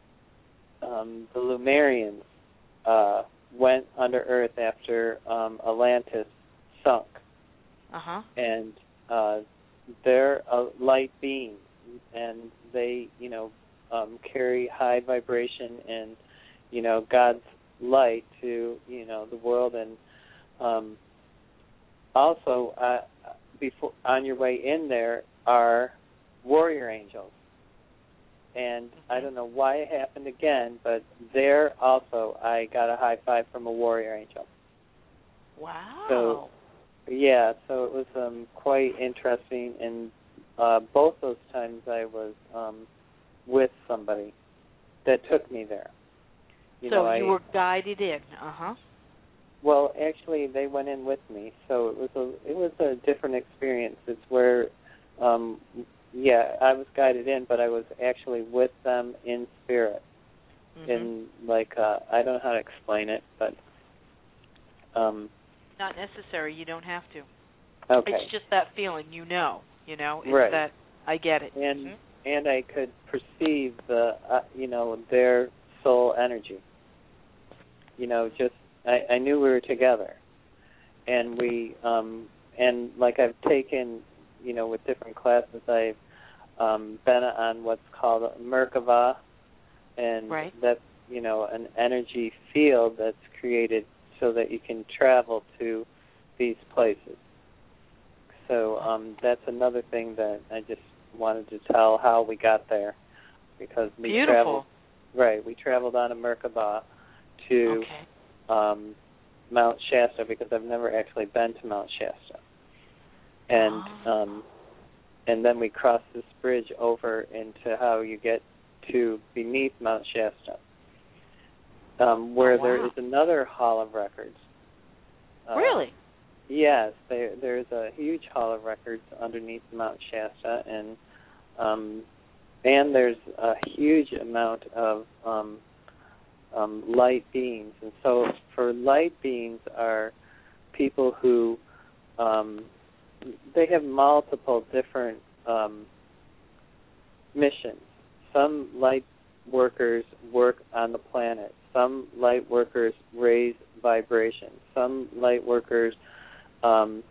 um, the Lumerians uh, went under earth after um, Atlantis sunk. Uh-huh. And uh, they're a light being, and they, you know, um, carry high vibration and, you know, God's light to, you know, the world. And um, also, uh, before on your way in there are warrior angels. And I don't know why it happened again, but there also I got a high five from a warrior angel. Wow. So, yeah, so it was um, quite interesting, and uh, both those times I was um, with somebody that took me there. You so know, you I, were guided in, uh-huh. Well, actually, they went in with me, so it was a it was a different experience. It's where, um, yeah, I was guided in, but I was actually with them in spirit. Mm-hmm. And like, uh, I don't know how to explain it, but. Um, Not necessary. You don't have to. Okay. It's just that feeling, you know. You know, it's right. that I get it. And mm-hmm. and I could perceive the, uh, you know, their soul energy. You know, just I, I knew we were together, and we um, and like I've taken, you know, with different classes, I've um, been on what's called Merkaba, and right. that's, you know, an energy field that's created so that you can travel to these places. So um, that's another thing that I just wanted to tell how we got there, because we Beautiful. traveled. Right, we traveled on a Merkaba to okay. um, Mount Shasta, because I've never actually been to Mount Shasta, and oh. um, and then we crossed this bridge over into how you get to beneath Mount Shasta. Um, where oh, wow. there is another Hall of Records. Uh, really? Yes, there, there's a huge Hall of Records underneath Mount Shasta, and um, and there's a huge amount of um, um, light beings. And so, for light beings are people who um, they have multiple different um, missions. Some light workers work on the planet. Some light workers raise vibrations. Some light workers, um,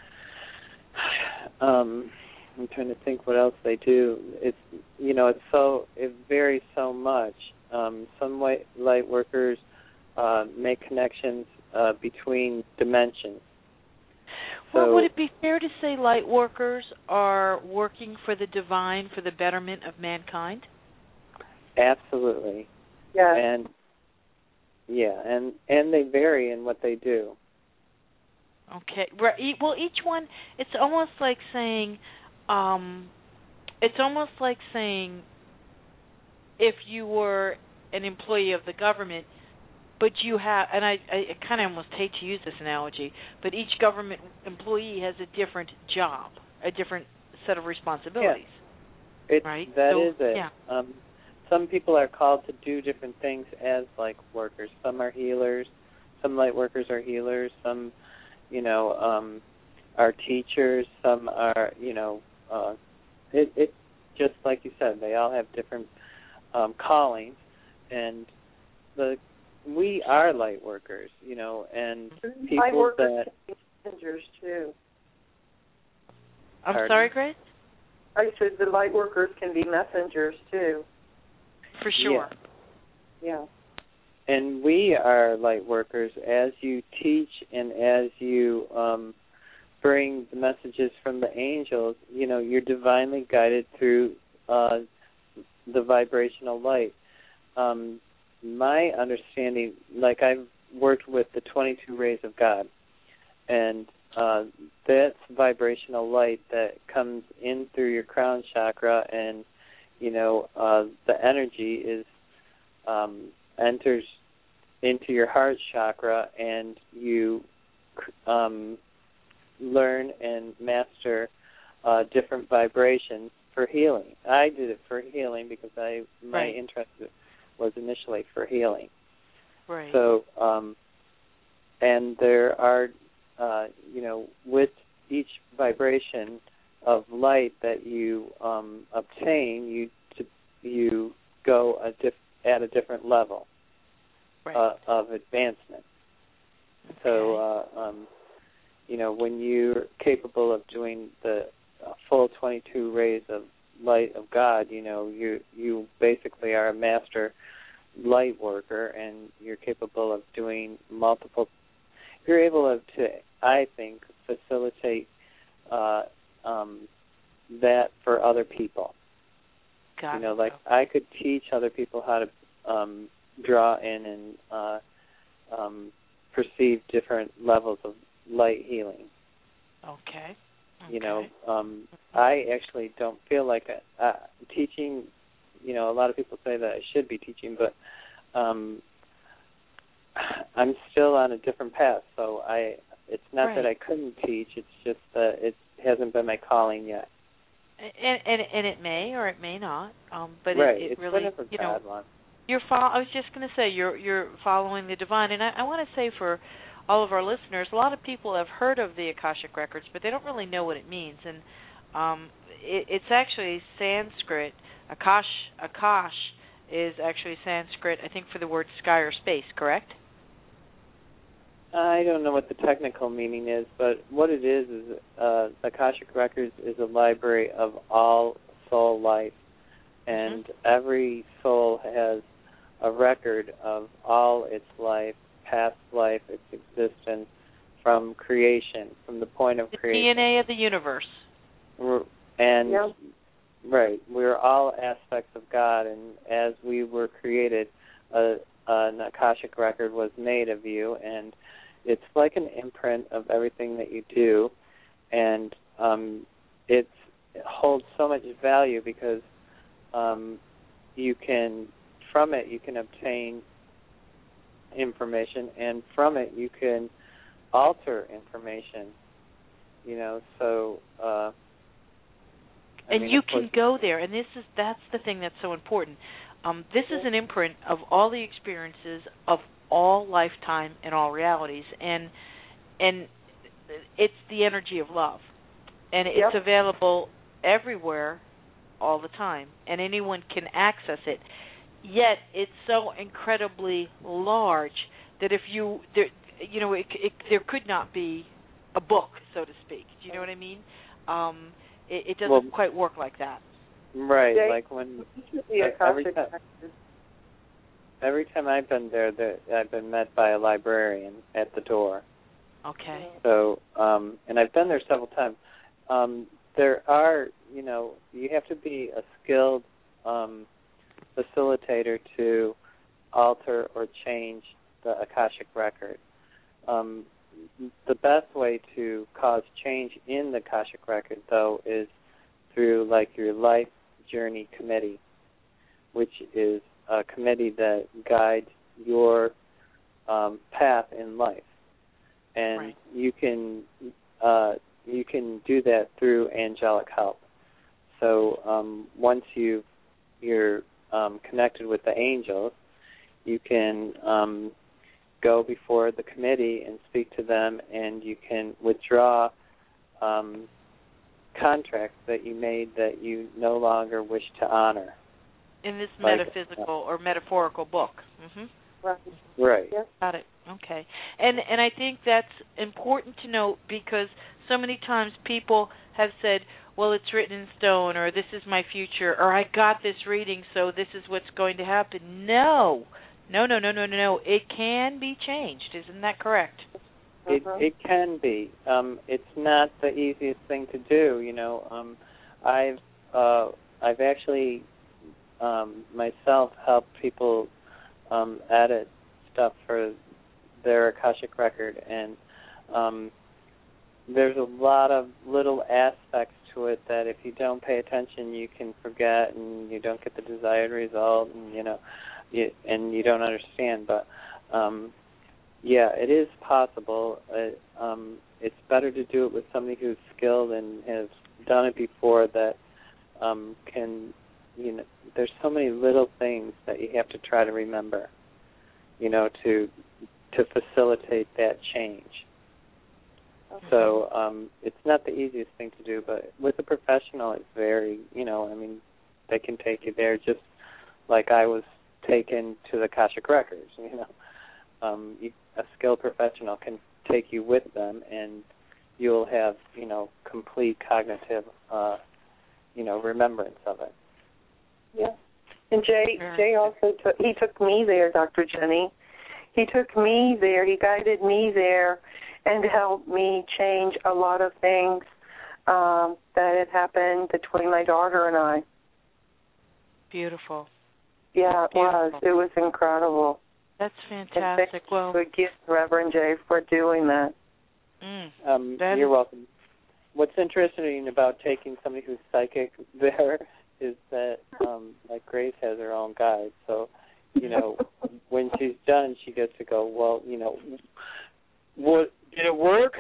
um, I'm trying to think what else they do. It's, you know, it's so, it varies so much. Um, some light, light workers uh, make connections uh, between dimensions. Well, So, would it be fair to say light workers are working for the divine, for the betterment of mankind? absolutely. Yeah. And yeah, and and they vary in what they do. Okay. Right. e- Well, each one, it's almost like saying, um, it's almost like saying, if you were an employee of the government, but you have, and I, I kind of almost hate to use this analogy, but each government employee has a different job, a different set of responsibilities. Yeah. It, right? That so, is it. Yeah. Um, some people are called to do different things as light workers. Some are healers. Some light workers are healers. Some, you know, um, are teachers. Some are, you know, uh, it, it just like you said, they all have different um, callings, and the we are light workers, you know, and people light workers that can be messengers too. I'm Pardon? sorry, Grace? I said the light workers can be messengers too. For sure. Yeah. Yeah. And we are light workers as you teach and as you um, bring the messages from the angels. You know, you're divinely guided through uh, the vibrational light. Um, my understanding, like I've worked with the twenty-two rays of God, and uh, that's vibrational light that comes in through your crown chakra, and you know uh, the energy is um, enters into your heart chakra, and you um, learn and master uh, different vibrations for healing. I did it for healing because I my Right. interest was initially for healing. Right. So, um, and there are, uh, you know, with each vibration of light that you um, obtain, you to, you go a diff- at a different level right. uh, of advancement. Okay. So, uh, um, you know, when you're capable of doing the uh, full twenty-two rays of light of God, you know, you you basically are a master light worker, and you're capable of doing multiple. You're able to, I think, facilitate uh, um, that for other people. Got you know, it. like I could teach other people how to um, draw in and uh, um, perceive different levels of light healing. Okay. You know, Okay. um, I actually don't feel like a, uh, teaching. You know, a lot of people say that I should be teaching, but um, I'm still on a different path. So I, it's not Right. that I couldn't teach. It's just that it hasn't been my calling yet. And, and and it may or it may not, um, but right. it, it it's really, whatever you know, God wants. you're fol- I was just going to say you're you're following the divine, and I, I want to say for all of our listeners, a lot of people have heard of the Akashic Records, but they don't really know what it means, and um, it, it's actually Sanskrit. Akash Akash is actually Sanskrit, I think, for the word sky or space. Correct? I don't know what the technical meaning is, but what it is is uh, Akashic Records is a library of all soul life, and mm-hmm. every soul has a record of all its life, past life, its existence, from creation, from the point of the creation. D N A of the universe. We're, and yeah. right, we're all aspects of God, and as we were created, a, an Akashic record was made of you, and it's like an imprint of everything that you do, and um, it's, it holds so much value because um, you can, from it, you can obtain information, and from it, you can alter information. You know, so. Uh, I and mean, you can go there, and this is that's the thing that's so important. Um, this is an imprint of all the experiences of all lifetime and all realities, and and it's the energy of love, and it's yep. available everywhere, all the time, and anyone can access it. Yet it's so incredibly large that if you there, you know, it, it, there could not be a book, so to speak. Do you know what I mean? Um, it, it doesn't well, quite work like that. Right, Jay, like when the every Akashic time, every time I've been there, there, I've been met by a librarian at the door. Okay. So, um, and I've been there several times. Um, there are, you know, you have to be a skilled um, facilitator to alter or change the Akashic record. Um, the best way to cause change in the Akashic record, though, is through, like, your Life Journey Committee, which is a committee that guides your um, path in life. And right. you can uh, you can do that through angelic help. So um, once you you're um, connected with the angels, you can um, go before the committee and speak to them, and you can withdraw um, contracts that you made that you no longer wish to honor. In this like, metaphysical or metaphorical book. Mm-hmm. Right. Right. Yes. Got it. Okay. And and I think that's important to note because so many times people have said, well, it's written in stone, or this is my future, or I got this reading, so this is what's going to happen. No. No, no, no, no, no, no. It can be changed. Isn't that correct? It Uh-huh. it can be. Um, it's not the easiest thing to do, you know. Um, I've uh, I've actually um, myself helped people um, edit stuff for their Akashic record, and um, there's a lot of little aspects to it that if you don't pay attention, you can forget, and you don't get the desired result, and you know, you, and you don't understand. But um, yeah, it is possible. Uh, um, it's better to do it with somebody who's skilled and has done it before that um, can, you know, there's so many little things that you have to try to remember, you know, to to facilitate that change. Okay. So um, it's not the easiest thing to do, but with a professional, it's very, you know, I mean, they can take you there just like I was taken to the Akashic Records, you know. Um, you, a skilled professional can take you with them, and you'll have, you know, complete cognitive, uh, you know, remembrance of it. Yeah. And Jay, Jay also took, he took me there, Doctor Jenny. He took me there. He guided me there and helped me change a lot of things um, that had happened between my daughter and I. Beautiful. Yeah, it Beautiful. was. It was incredible. That's fantastic. Well, Well, thank you, Reverend Jay, for doing that. Mm, um, that you're is... welcome. What's interesting about taking somebody who's psychic there is that, um, like Grace has her own guide, so, you know, when she's done, she gets to go, well, you know, what, did it work?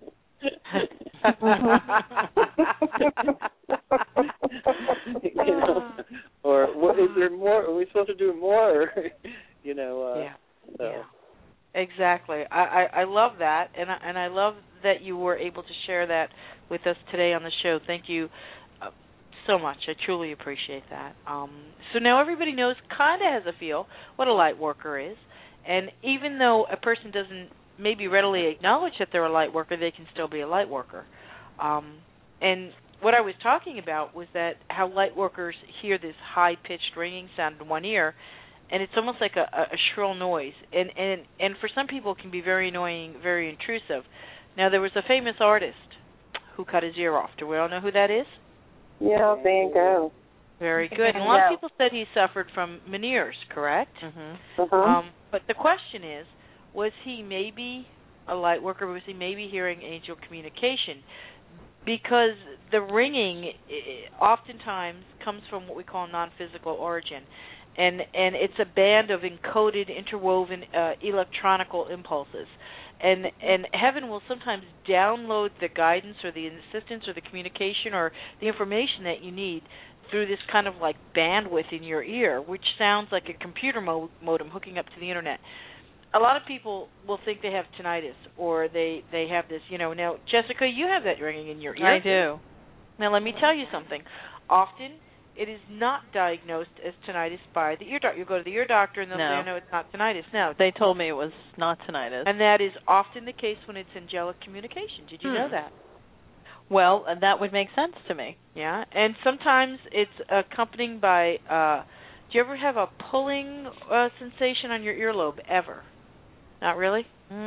You know, or what, is there more? Are we supposed to do more? you know. Uh, yeah. So. Yeah. Exactly. I, I, I love that, and I, and I love that you were able to share that with us today on the show. Thank you uh, so much. I truly appreciate that. Um, so now everybody knows, kind of has a feel, what a light worker is, and even though a person doesn't maybe readily acknowledge that they're a light worker, they can still be a light worker. Um, and what I was talking about was that how light workers hear this high-pitched ringing sound in one ear, and it's almost like a, a shrill noise. And, and, and for some people, it can be very annoying, very intrusive. Now, there was a famous artist who cut his ear off. Do we all know who that is? Yeah, Van Gogh. Very good. And a lot of people said he suffered from Meniere's, correct? Mm-hmm. Uh-huh. Um, but the question is, was he maybe a light worker, or was he maybe hearing angel communication? Because the ringing oftentimes comes from what we call non-physical origin, and and it's a band of encoded, interwoven uh, electronical impulses. And and heaven will sometimes download the guidance or the assistance or the communication or the information that you need through this kind of like bandwidth in your ear, which sounds like a computer mo- modem hooking up to the internet. A lot of people will think they have tinnitus or they, they have this, you know. Now, Jessica, you have that ringing in your ear. I do. Now, let me tell you something. Often it is not diagnosed as tinnitus by the ear doctor. You go to the ear doctor and they'll No. say, no, it's not tinnitus. No. They told me it was not tinnitus. And that is often the case when it's angelic communication. Did you hmm. know that? Well, uh, that would make sense to me. Yeah, and sometimes it's accompanied by, uh, do you ever have a pulling uh, sensation on your earlobe, ever? Not really?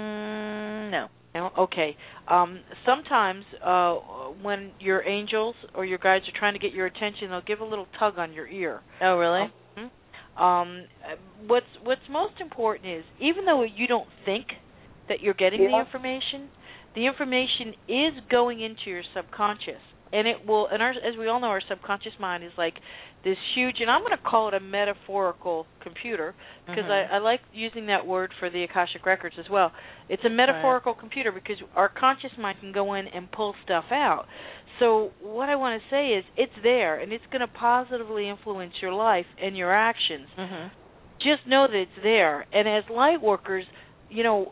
Mm, no. No? Okay. Um, sometimes uh, when your angels or your guides are trying to get your attention, they'll give a little tug on your ear. Oh, really? Um, um, what's what's most important is, even though you don't think that you're getting Yeah. the information, the information is going into your subconscious, and it will. And our, as we all know, our subconscious mind is like this huge, and I'm going to call it a metaphorical computer, because mm-hmm. I, I like using that word for the Akashic Records as well. It's a metaphorical right. computer because our conscious mind can go in and pull stuff out. So what I want to say is, it's there, and it's going to positively influence your life and your actions. Mm-hmm. Just know that it's there. And as light workers, you know,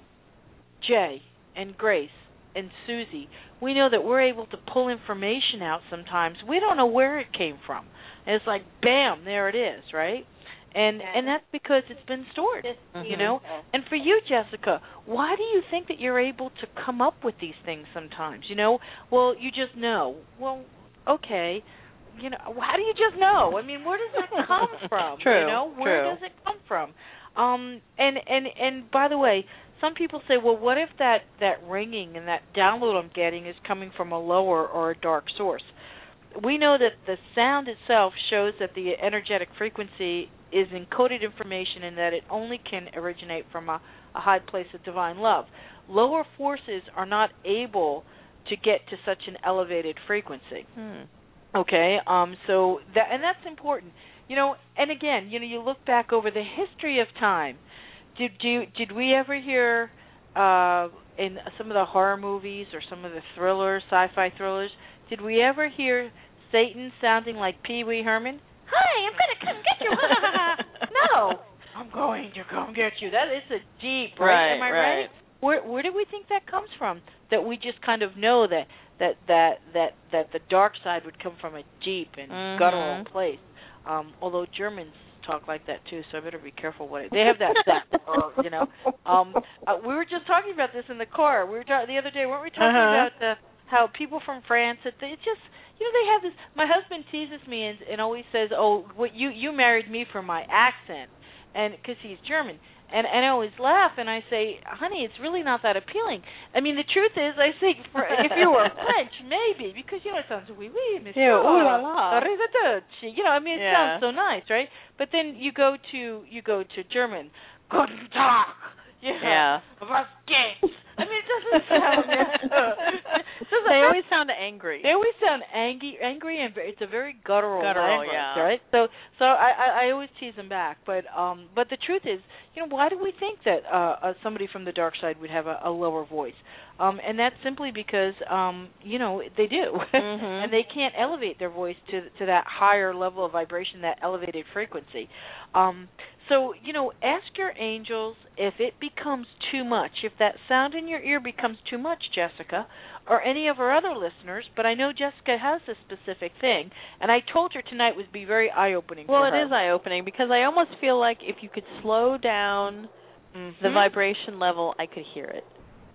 Jay and Grace and Susie, we know that we're able to pull information out sometimes. We don't know where it came from. And it's like, bam, there it is, right? And Yeah. and that's because it's been stored, Just, you know? And for you, Jessica, why do you think that you're able to come up with these things sometimes, you know? Well, you just know. Well, okay. You know, how do you just know? I mean, where does that come from? True, You know, where true. does it come from? Um, and, and, and by the way, some people say, well, what if that, that ringing and that download I'm getting is coming from a lower or a dark source? We know that the sound itself shows that the energetic frequency is encoded information and that it only can originate from a, a high place of divine love. Lower forces are not able to get to such an elevated frequency. Hmm. Okay, um, so that, and that's important. You know, and again, you know, you look back over the history of time. Did do did we ever hear uh, in some of the horror movies or some of the thrillers, sci-fi thrillers? Did we ever hear Satan sounding like Pee Wee Herman? Hi, I'm gonna come get you. No, I'm going to come get you. That is a deep, right? Right, Am I right. right? Where where do we think that comes from? That we just kind of know that that that that that the dark side would come from a deep and Mhm. guttural place. Um, although Germans talk like that too, so I better be careful what it, they have that that uh, you know. Um, uh, we were just talking about this in the car. We were ta- the other day, weren't we talking Uh-huh. about the, how people from France? That they just you know they have this. My husband teases me and, and always says, "Oh, what you you married me for my accent," and because he's German. And, and I always laugh, and I say, honey, it's really not that appealing. I mean, the truth is, I think for, if you were French, maybe, because, you know, it sounds, oui, oui, monsieur, Yeah, ooh la la. arrivederci. You know, I mean, it Yeah. sounds so nice, right? But then you go to, you go to German, Guten Tag, yeah, Yeah. was geht's? I mean, it doesn't sound, uh, it doesn't, They always sound angry. They always sound angry, angry, and very, it's a very guttural, Guttural, language, yeah. right? So, so I, I, I always tease them back. But, um, but the truth is, you know, why do we think that uh, uh, somebody from the dark side would have a, a lower voice? Um, and that's simply because, um, you know, they do, Mhm. and they can't elevate their voice to to that higher level of vibration, that elevated frequency. Um, so, you know, ask your angels if it becomes too much, if that sound in your ear becomes too much, Jessica, or any of our other listeners, but I know Jessica has a specific thing, and I told her tonight would be very eye-opening Well, for it her. is eye-opening because I almost feel like if you could slow down Mhm. the vibration level, I could hear it.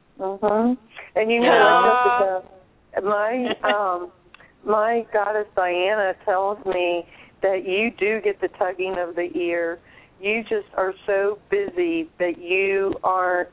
Mhm. And you know Yeah. what, Jessica? My um, my goddess Diana tells me that you do get the tugging of the ear. You just are so busy that you aren't.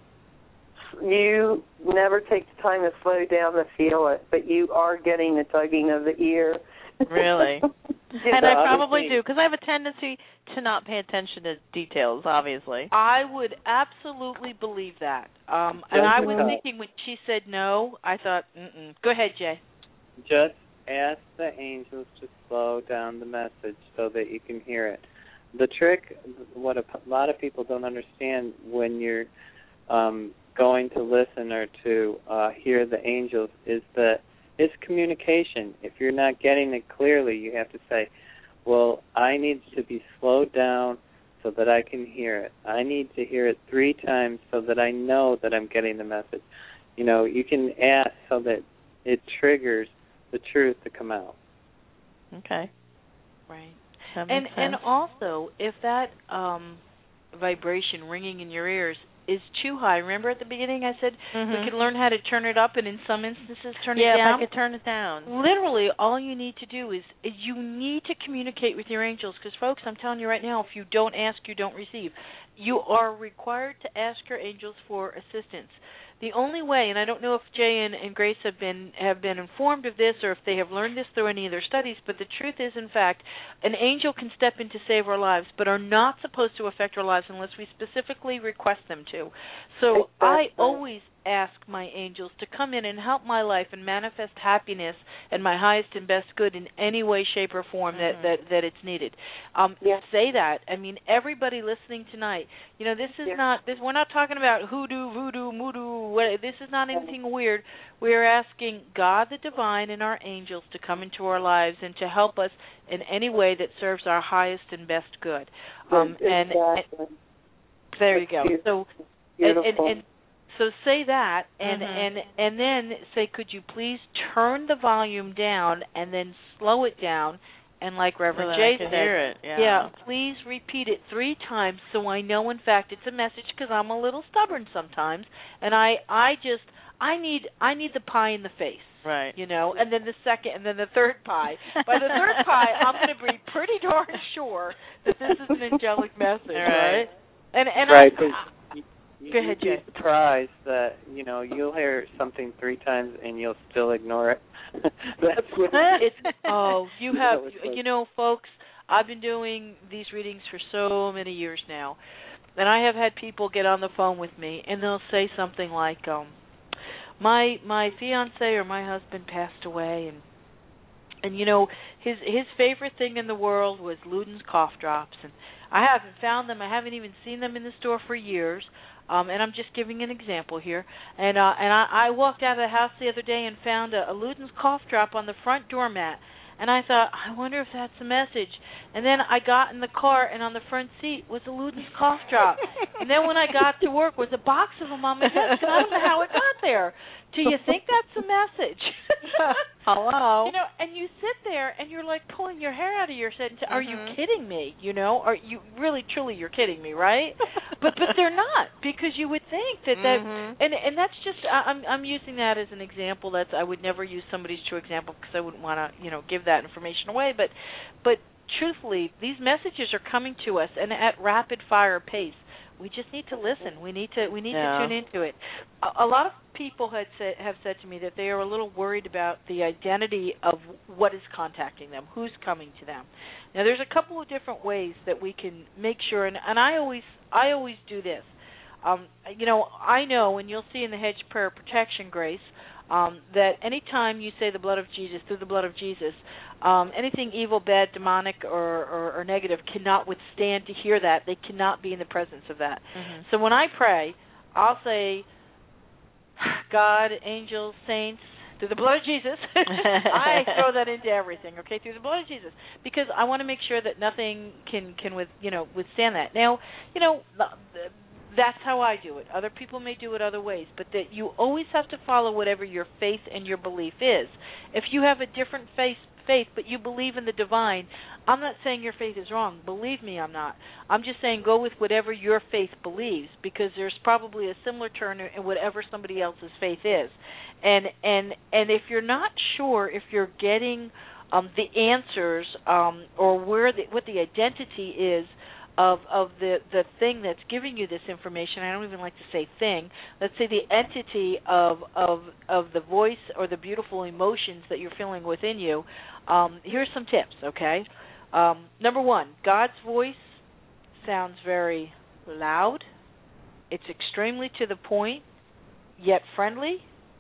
You never take the time to slow down to feel it, but you are getting the tugging of the ear. Really? Yeah, And I probably obviously. do because I have a tendency to not pay attention to details, obviously. I would absolutely believe that. Um, and I was Jessica. thinking when she said no, I thought, mm-mm. Go ahead, Jay. Just ask the angels to slow down the message so that you can hear it. The trick, what a p- lot of people don't understand when you're um, going to listen or to uh, hear the angels, is that it's communication. If you're not getting it clearly, you have to say, well, I need to be slowed down so that I can hear it. I need to hear it three times so that I know that I'm getting the message. You know, you can ask so that it triggers the truth to come out. Okay. Right. That and makes and sense. also, if that um, vibration ringing in your ears is too high, remember at the beginning I said Mhm. we could learn how to turn it up, and in some instances turn yeah, it down. if I could turn it down. Literally, all you need to do is, is you need to communicate with your angels. Because, folks, I'm telling you right now, if you don't ask, you don't receive. You are required to ask your angels for assistance. The only way, and I don't know if Jay and, and Grace have been have been informed of this or if they have learned this through any of their studies, but the truth is, in fact, an angel can step in to save our lives, but are not supposed to affect our lives unless we specifically request them to. So I always ask my angels to come in and help my life and manifest happiness and my highest and best good in any way, shape, or form that, Mhm. that, that it's needed. Um, Yeah. Say that. I mean, everybody listening tonight, you know, this is Yeah. not, this. We're not talking about hoodoo, voodoo, moodoo. What, this is not anything weird. We are asking God the Divine and our angels to come into our lives and to help us in any way that serves our highest and best good. Um, and, exactly. and there you That's go. So, beautiful. and, and, and so say that, and Mhm. and and then say, could you please turn the volume down and then slow it down, and like Reverend so that Jay I can said, hear it. Yeah. yeah, please repeat it three times so I know, in fact, it's a message, because I'm a little stubborn sometimes, and I I just I need I need the pie in the face. Right. You know, and then the second, and then the third pie. By the third pie, I'm going to be pretty darn sure that this is an angelic message, Right. right? And and Right, I, 'cause I you, Go ahead, you'd be Jay. surprised that, you know, you'll hear something three times and you'll still ignore it. That's what it's oh you have know, it's like- you know, folks, I've been doing these readings for so many years now, and I have had people get on the phone with me and they'll say something like, um my my fiance or my husband passed away, and and you know, his his favorite thing in the world was Luden's cough drops, and I haven't found them. I haven't even seen them in the store for years. Um, and I'm just giving an example here. And uh, and I, I walked out of the house the other day and found a, a Luden's cough drop on the front doormat. And I thought, I wonder if that's a message. And then I got in the car, and on the front seat was a Luden's cough drop. And then when I got to work, was a box of them on my desk, and I don't know how it got there. Do you think that's a message? Hello. You know, and you sit there and you're like pulling your hair out of your head. And say, are you Mhm. kidding me? You know, are you really, truly, you're kidding me, right? but but they're not, because you would think that that, Mhm. and and that's just I, I'm I'm using that as an example. That's I would never use somebody's true example because I wouldn't want to you know give that information away. But but truthfully, these messages are coming to us and at rapid fire pace. We just need to listen. We need to we need Yeah. to tune into it. A, a lot of people had said, have said to me that they are a little worried about the identity of what is contacting them, who's coming to them. Now, there's a couple of different ways that we can make sure, and, and I always I always do this. Um, you know, I know, and you'll see in the Hedge Prayer Protection, Grace, um, that any time you say the blood of Jesus, through the blood of Jesus, um, anything evil, bad, demonic, or, or, or negative cannot withstand to hear that. They cannot be in the presence of that. Mm-hmm. So when I pray, I'll say, God, angels, saints, through the blood of Jesus. I throw that into everything, okay, through the blood of Jesus, because I want to make sure that nothing can, can with, you know, withstand that. Now, you know, that's how I do it. Other people may do it other ways, but that you always have to follow whatever your faith and your belief is. If you have a different faith, faith, but you believe in the divine, I'm not saying your faith is wrong. Believe me, I'm not. I'm just saying go with whatever your faith believes, because there's probably a similar turn in whatever somebody else's faith is. And and and if you're not sure if you're getting um, the answers um, or where the, what the identity is of of the the thing that's giving you this information, I don't even like to say thing. Let's say the entity of of of the voice or the beautiful emotions that you're feeling within you. Um, here's some tips, okay? Um, number one, God's voice sounds very loud. It's extremely to the point, yet friendly,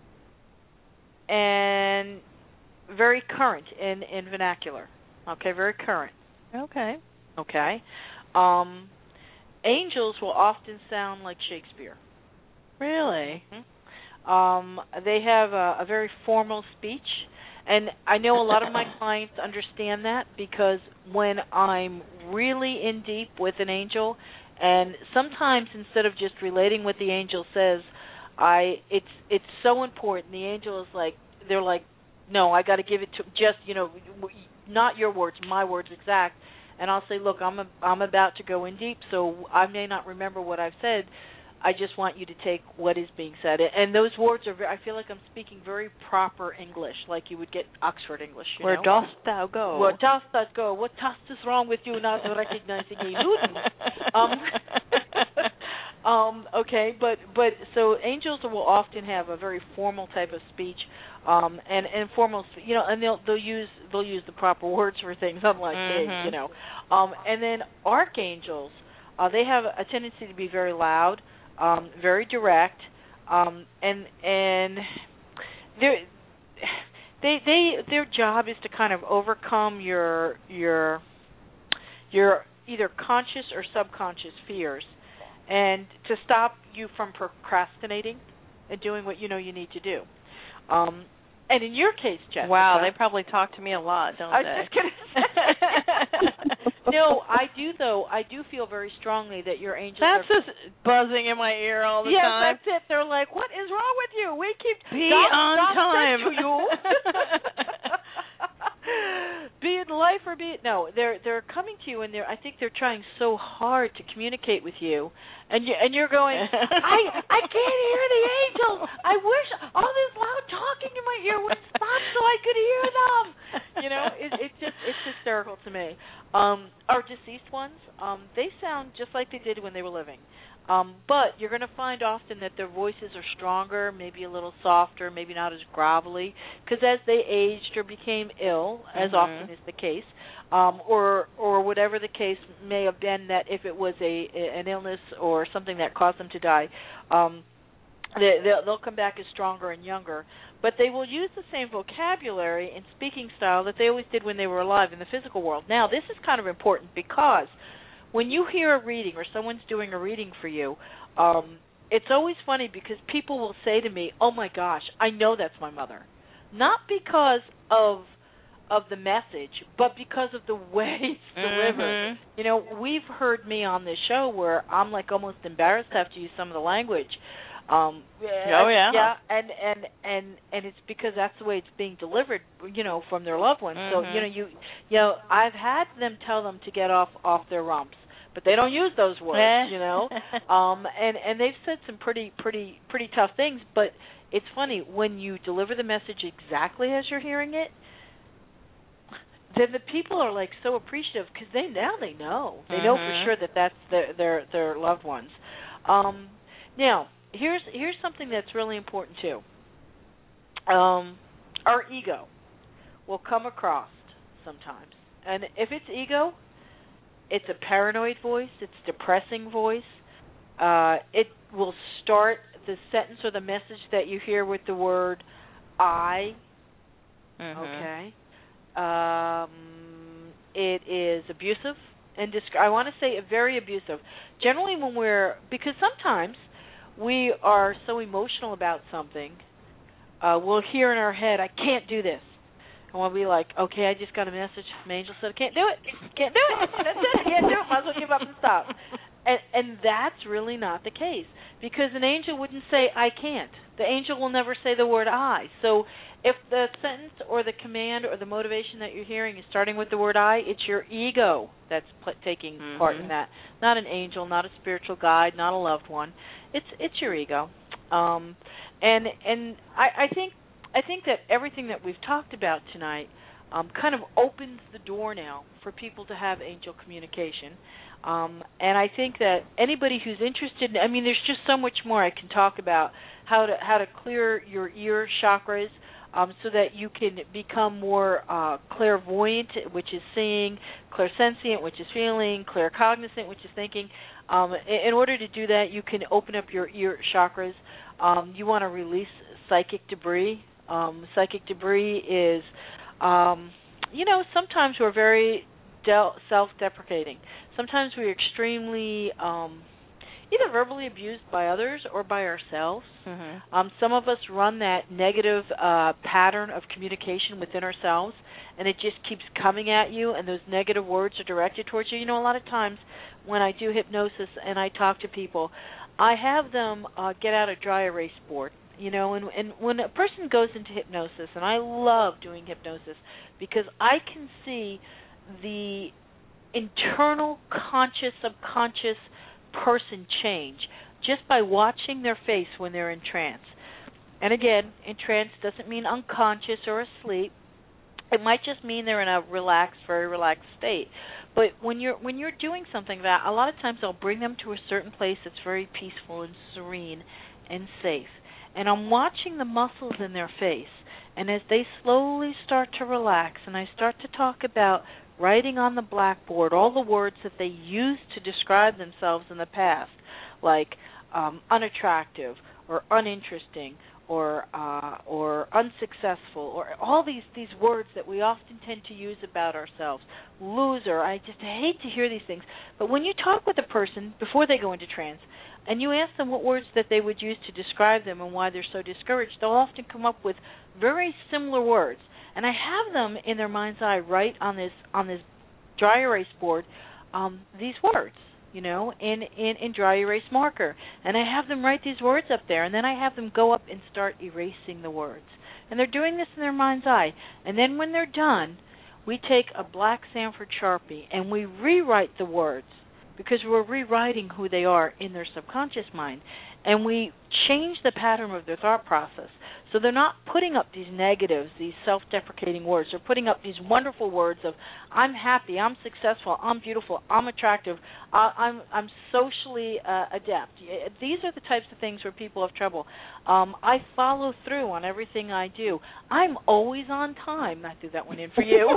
and very current in, in vernacular. Okay, very current. Okay. Okay. Um, angels will often sound like Shakespeare. Really? Mm-hmm. Um, they have a, a very formal speech, and I know a lot of my clients understand that, because when I'm really in deep with an angel, and sometimes instead of just relating what the angel says, I it's it's so important. The angel is like, they're like, no, I got to give it to just, you know, not your words, my words exact. and I'll say, look, I'm a, I'm about to go in deep, so I may not remember what I've said. I just want you to take what is being said. And those words are, very, I feel like I'm speaking very proper English, like you would get Oxford English. You Where know? dost thou go? Where dost thou go? What dost is wrong with you not recognizing a Newton? Um, um, okay, but but so angels will often have a very formal type of speech, um, and and formal, you know, and they'll they'll use they'll use the proper words for things, unlike mm-hmm. me, you know. Um, and then archangels, uh, they have a tendency to be very loud. Um, very direct, um, and and they they they their job is to kind of overcome your your your either conscious or subconscious fears, and to stop you from procrastinating and doing what you know you need to do. Um, and in your case, Jessica, wow, they probably talk to me a lot, don't I they? was just gonna say. No, I do though. I do feel very strongly that your angels. That's are, just buzzing in my ear all the yes, time. Yes, that's it. They're like, "What is wrong with you? We keep be Dom, on Dom time to you." Be it life or be it no, they're they're coming to you and they're I think they're trying so hard to communicate with you, and you and you're going, I I can't hear the angels. I wish all this loud talking in my ear would stop so I could hear them. You know, it it's just it's hysterical to me. Um, our deceased ones, um, they sound just like they did when they were living. Um, but you're going to find often that their voices are stronger, maybe a little softer, maybe not as grovelly, because as they aged or became ill, as mm-hmm. often is the case, um, or or whatever the case may have been, that if it was a an illness or something that caused them to die, um, they, they'll, they'll come back as stronger and younger. But they will use the same vocabulary and speaking style that they always did when they were alive in the physical world. Now, this is kind of important because when you hear a reading or someone's doing a reading for you, um, it's always funny because people will say to me, "Oh my gosh, I know that's my mother," not because of of the message, but because of the way it's delivered. Mm-hmm. You know, we've heard me on this show where I'm like almost embarrassed to have to use some of the language. Um, oh yeah, yeah, and and and and it's because that's the way it's being delivered, you know, from their loved ones. Mm-hmm. So you know, you you know, I've had them tell them to get off off their rumps, but they don't use those words, you know. Um, and and they've said some pretty pretty pretty tough things. But it's funny when you deliver the message exactly as you're hearing it. Then the people are like so appreciative because they now they know they mm-hmm. know for sure that that's their their their loved ones. Um, now. Here's here's something that's really important too. Um, our ego will come across sometimes, and if it's ego, it's a paranoid voice, it's a depressing voice. Uh, it will start the sentence or the message that you hear with the word "I." Mm-hmm. Okay. Um, it is abusive and disc- I want to say very abusive. Generally, when we're because sometimes. We are so emotional about something, uh, we'll hear in our head, I can't do this. And we'll be like, okay, I just got a message from Angel said I can't do it. Can't do it. That's it. I can't do it. Might as well give up and stop. And, and that's really not the case because an angel wouldn't say, I can't. The angel will never say the word I. So if the sentence or the command or the motivation that you're hearing is starting with the word I, it's your ego that's pl- taking mm-hmm. part in that. Not an angel, not a spiritual guide, not a loved one. It's it's your ego. Um, and and I, I think I think that everything that we've talked about tonight um, kind of opens the door now for people to have angel communication. Um, and I think that anybody who's interested, I mean, there's just so much more I can talk about how to how to clear your ear chakras um, so that you can become more uh, clairvoyant, which is seeing, clairsentient, which is feeling, claircognizant, which is thinking. Um, in, in order to do that, you can open up your ear chakras. Um, you want to release psychic debris. Um, psychic debris is, um, you know, sometimes we're very del- self-deprecating. Sometimes we're extremely um, either verbally abused by others or by ourselves. Mm-hmm. Um, some of us run that negative uh, pattern of communication within ourselves, and it just keeps coming at you, and those negative words are directed towards you. You know, a lot of times when I do hypnosis and I talk to people, I have them uh, get out a dry erase board. You know, and, and when a person goes into hypnosis, and I love doing hypnosis because I can see the internal, conscious, subconscious person change just by watching their face when they're in trance. And again, in trance doesn't mean unconscious or asleep. It might just mean they're in a relaxed, very relaxed state. But when you're when you're doing something like that, a lot of times I'll bring them to a certain place that's very peaceful and serene and safe. And I'm watching the muscles in their face. And as they slowly start to relax, and I start to talk about writing on the blackboard all the words that they used to describe themselves in the past, like um, unattractive or uninteresting or uh, or unsuccessful, or all these, these words that we often tend to use about ourselves. Loser, I just hate to hear these things. But when you talk with a person before they go into trance, and you ask them what words that they would use to describe them and why they're so discouraged, they'll often come up with very similar words. And I have them in their mind's eye write on this on this dry erase board um, these words, you know, in, in, in dry erase marker. And I have them write these words up there, and then I have them go up and start erasing the words. And they're doing this in their mind's eye. And then when they're done, we take a black Sanford Sharpie and we rewrite the words, because we're rewriting who they are in their subconscious mind. And we change the pattern of their thought process. So they're not putting up these negatives, these self-deprecating words. They're putting up these wonderful words of, I'm happy, I'm successful, I'm beautiful, I'm attractive, uh, I'm I'm socially uh, adept. These are the types of things where people have trouble. Um, I follow through on everything I do. I'm always on time. I threw that one in for you.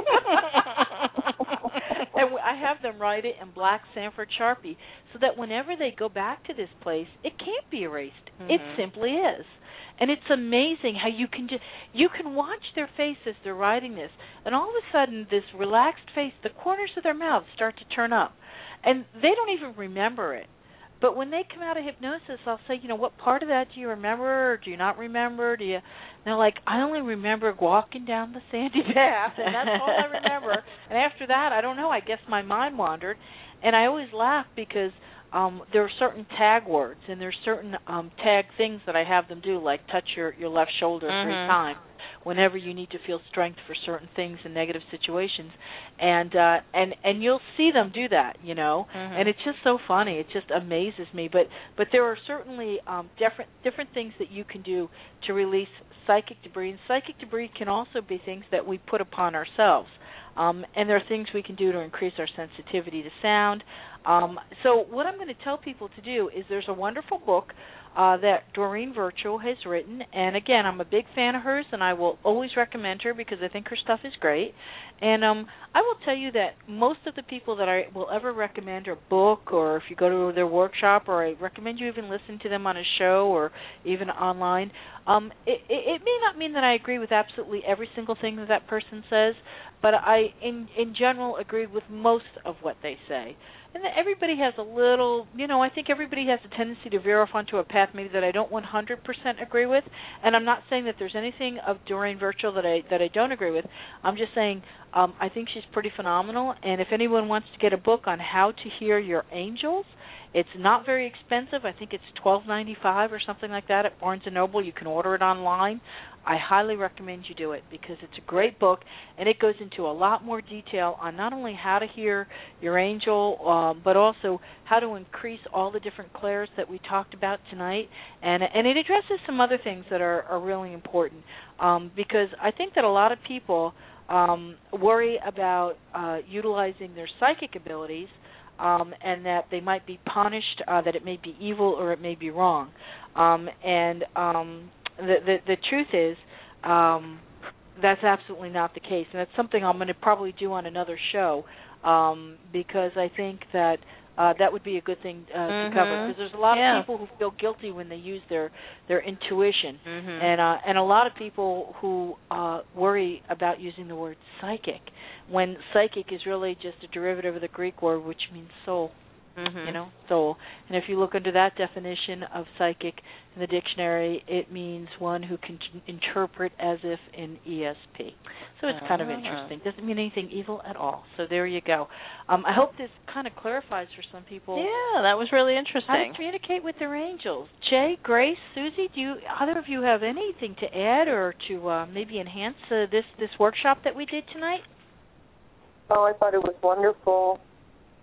And I have them write it in black Sanford Sharpie so that whenever they go back to this place, it can't be erased. Mm-hmm. It simply is. And it's amazing how you can just, you can watch their face as they're writing this, and all of a sudden this relaxed face, the corners of their mouths start to turn up. And they don't even remember it. But when they come out of hypnosis, I'll say, you know, what part of that do you remember or do you not remember? Do you? And they're like, I only remember walking down the sandy path, and that's all I remember. And after that, I don't know, I guess my mind wandered. And I always laugh because um, there are certain tag words and there's certain um, tag things that I have them do, like touch your, your left shoulder mm-hmm. three times whenever you need to feel strength for certain things in negative situations. And uh, and and you'll see them do that, you know. Mm-hmm. And it's just so funny. It just amazes me. But but there are certainly um, different different things that you can do to release psychic debris. And psychic debris can also be things that we put upon ourselves. Um, and there are things we can do to increase our sensitivity to sound. Um, so what I'm going to tell people to do is there's a wonderful book uh, that Doreen Virtue has written. And, again, I'm a big fan of hers, and I will always recommend her because I think her stuff is great. And um, I will tell you that most of the people that I will ever recommend her book, or if you go to their workshop, or I recommend you even listen to them on a show or even online, um, it, it, it may not mean that I agree with absolutely every single thing that that person says, but I, in in general, agree with most of what they say. And that everybody has a little, you know, I think everybody has a tendency to veer off onto a path maybe that I don't one hundred percent agree with. And I'm not saying that there's anything of Doreen Virtue that I that I don't agree with. I'm just saying um, I think she's pretty phenomenal. And if anyone wants to get a book on how to hear your angels, it's not very expensive. I think it's twelve ninety-five or something like that at Barnes and Noble. You can order it online. I highly recommend you do it because it's a great book, and it goes into a lot more detail on not only how to hear your angel, um, but also how to increase all the different clairs that we talked about tonight. And and it addresses some other things that are, are really important um, because I think that a lot of people um, worry about uh, utilizing their psychic abilities Um, and that they might be punished, uh, that it may be evil or it may be wrong. Um, and um, the, the the truth is um, that's absolutely not the case. And that's something I'm going to probably do on another show um, because I think that uh, that would be a good thing uh, mm-hmm. to cover. Because there's a lot yeah. of people who feel guilty when they use their, their intuition. Mm-hmm. And, uh, and a lot of people who uh, worry about using the word psychic, when psychic is really just a derivative of the Greek word, which means soul, mm-hmm. you know, soul. And if you look under that definition of psychic in the dictionary, it means one who can t- interpret as if in E S P. So it's uh-huh. kind of interesting. Doesn't mean anything evil at all. So there you go. Um, I hope this kind of clarifies for some people. Yeah, that was really interesting. How to communicate with their angels. Jay, Grace, Susie, do you, either of you have anything to add or to uh, maybe enhance uh, this, this workshop that we did tonight? Oh, I thought it was wonderful.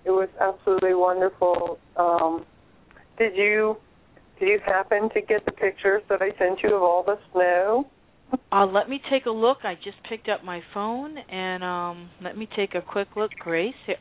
It was absolutely wonderful. Um, did you did you happen to get the pictures that I sent you of all the snow? Uh, let me take a look. I just picked up my phone, and um, let me take a quick look. Grace, here.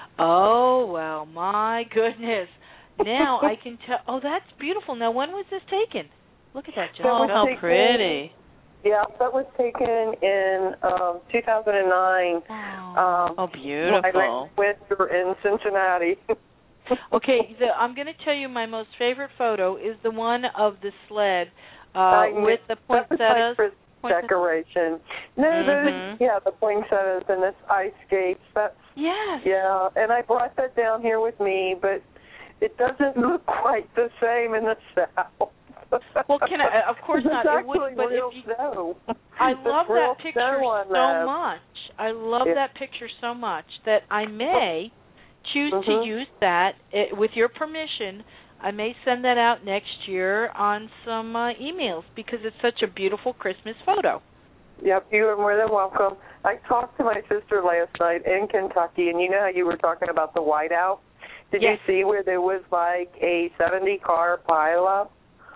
Oh, well, my goodness. Now I can tell. Oh, that's beautiful. Now, when was this taken? Look at that, Jessica. Oh, how taken, pretty. Yeah, that was taken in um, two thousand nine. Oh, um, oh beautiful. I went in Cincinnati. Okay, the, I'm going to tell you my most favorite photo is the one of the sled uh, with the poinsettias. That was my decoration. No, mm-hmm. those, yeah, the poinsettias and this ice skates. That's, yes. Yeah, and I brought that down here with me, but it doesn't look quite the same in the South. Well, can I? Of course not. It would, but real if you, snow. I love that picture so that. much. I love yeah. that picture so much that I may choose mm-hmm. to use that it, with your permission. I may send that out next year on some uh, emails because it's such a beautiful Christmas photo. Yep, you are more than welcome. I talked to my sister last night in Kentucky, and you know how you were talking about the whiteout? Did yes. you see where there was like a seventy car pileup?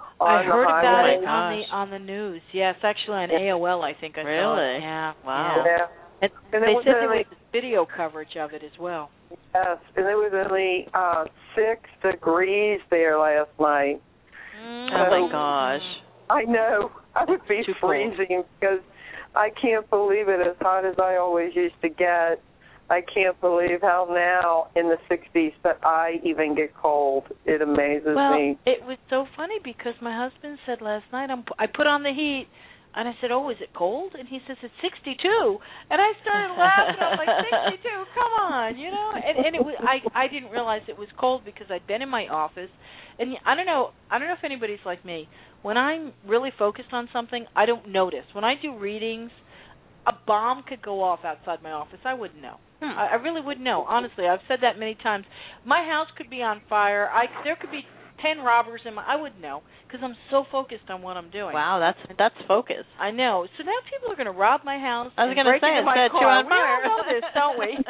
I heard about oh it on the on the news. Yes, actually on A O L, I think I really? saw it. Yeah. Wow. Yeah. And, and they was said only, there was video coverage of it as well. Yes, and it was only uh, six degrees there last night. Mm. Oh my gosh. I know. I would be Too freezing cold. because I can't believe it. As hot as I always used to get, I can't believe how now in the sixties that I even get cold. It amazes well, me. It was so funny because my husband said last night, I'm, I put on the heat, and I said, oh, is it cold? And he says, it's sixty-two. And I started laughing. I'm like, sixty-two? Come on, you know? And, and it was, I, I didn't realize it was cold because I'd been in my office. And I don't know, I don't know if anybody's like me. When I'm really focused on something, I don't notice. When I do readings, a bomb could go off outside my office. I wouldn't know. Hmm. I, I really wouldn't know. Honestly, I've said that many times. My house could be on fire. I there could be ten robbers in my. I wouldn't know because I'm so focused on what I'm doing. Wow, that's that's focus. I know. So now people are going to rob my house. I was going to say into my set car. you on we fire. all know this, don't we?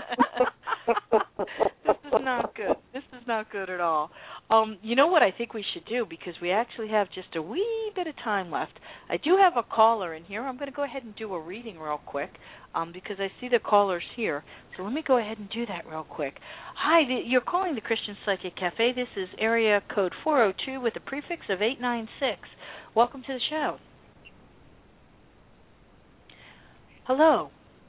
This is not good. This is not good at all. Um, you know what I think we should do, because we actually have just a wee bit of time left. I do have a caller in here. I'm going to go ahead and do a reading real quick um, because I see the callers here. So let me go ahead and do that real quick. Hi, the, you're calling the Christian Psychic Cafe. This is area code four oh two with a prefix of eight nine six. Welcome to the show. Hello.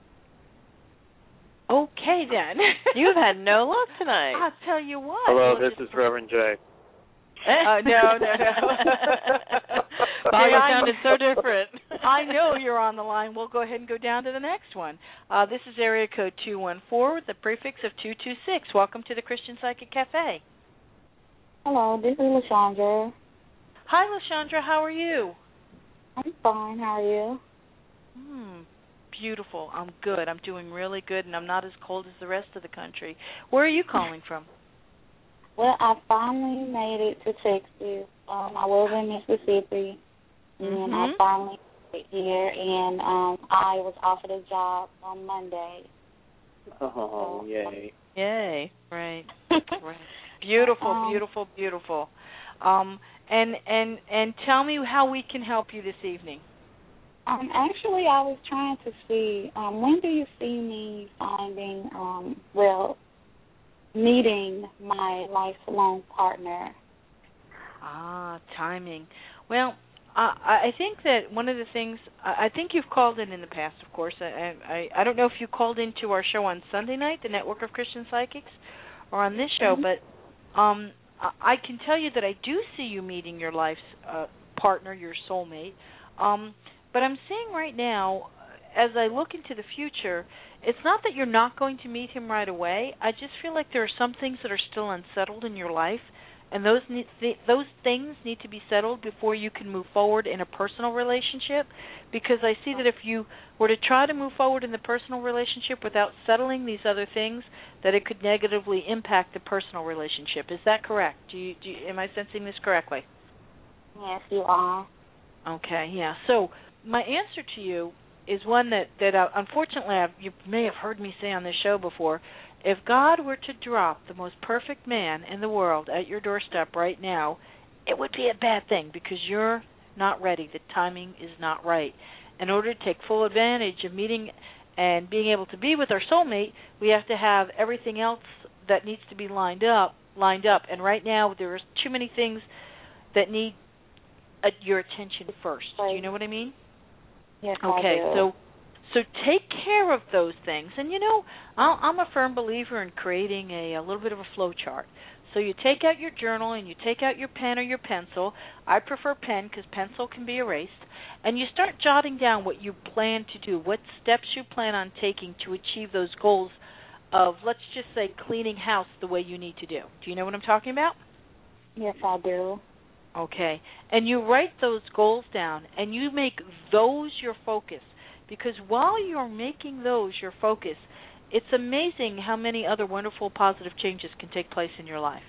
Okay, then. You've had no luck tonight. I'll tell you what. Hello, Well, this is Reverend Jay. Uh, no, no, no. Bob, you Okay, sounded so different. I know you're on the line. We'll go ahead and go down to the next one. Uh, this is area code two one four with the prefix of two two six. Welcome to the Christian Psychic Cafe. Hello, this is LaShondra. Hi, LaShondra. How are you? I'm fine. How are you? Hmm. Beautiful. I'm good. I'm doing really good, and I'm not as cold as the rest of the country. Where are you calling from? Well, I finally made it to Texas. Um, I was in Mississippi, and mm-hmm. I finally made it here, and um, I was offered a job on Monday. Oh, so, yay. Yay. Right. Right. Beautiful, um, beautiful, beautiful. Um, and, and, and tell me how we can help you this evening. Um, actually, I was trying to see, um, when do you see me finding, um, well, meeting my lifelong partner? Ah, timing. Well, uh, I think that one of the things, I think you've called in in the past, of course. I, I, I don't know if you called into our show on Sunday night, the Network of Christian Psychics, or on this show, mm-hmm. but um, I can tell you that I do see you meeting your life's uh, partner, your soulmate. Um But I'm seeing right now, as I look into the future, it's not that you're not going to meet him right away. I just feel like there are some things that are still unsettled in your life, and those need, th- those things need to be settled before you can move forward in a personal relationship, because I see that if you were to try to move forward in the personal relationship without settling these other things, that it could negatively impact the personal relationship. Is that correct? Do you, do you, am I sensing this correctly? Yes, you are. Okay, yeah. So my answer to you is one that, that uh, unfortunately I've, you may have heard me say on this show before, if God were to drop the most perfect man in the world at your doorstep right now, it would be a bad thing because you're not ready. The timing is not right. In order to take full advantage of meeting and being able to be with our soulmate, we have to have everything else that needs to be lined up, lined up. And right now, there are too many things that need uh, your attention first. Right. Do you know what I mean? Yes, okay, I do. so so take care of those things. And, you know, I'll, I'm a firm believer in creating a, a little bit of a flow chart. So you take out your journal and you take out your pen or your pencil. I prefer pen because pencil can be erased. And you start jotting down what you plan to do, what steps you plan on taking to achieve those goals of, let's just say, cleaning house the way you need to do. Do you know what I'm talking about? Yes, I do. Okay. And you write those goals down and you make those your focus. Because while you're making those your focus, it's amazing how many other wonderful positive changes can take place in your life.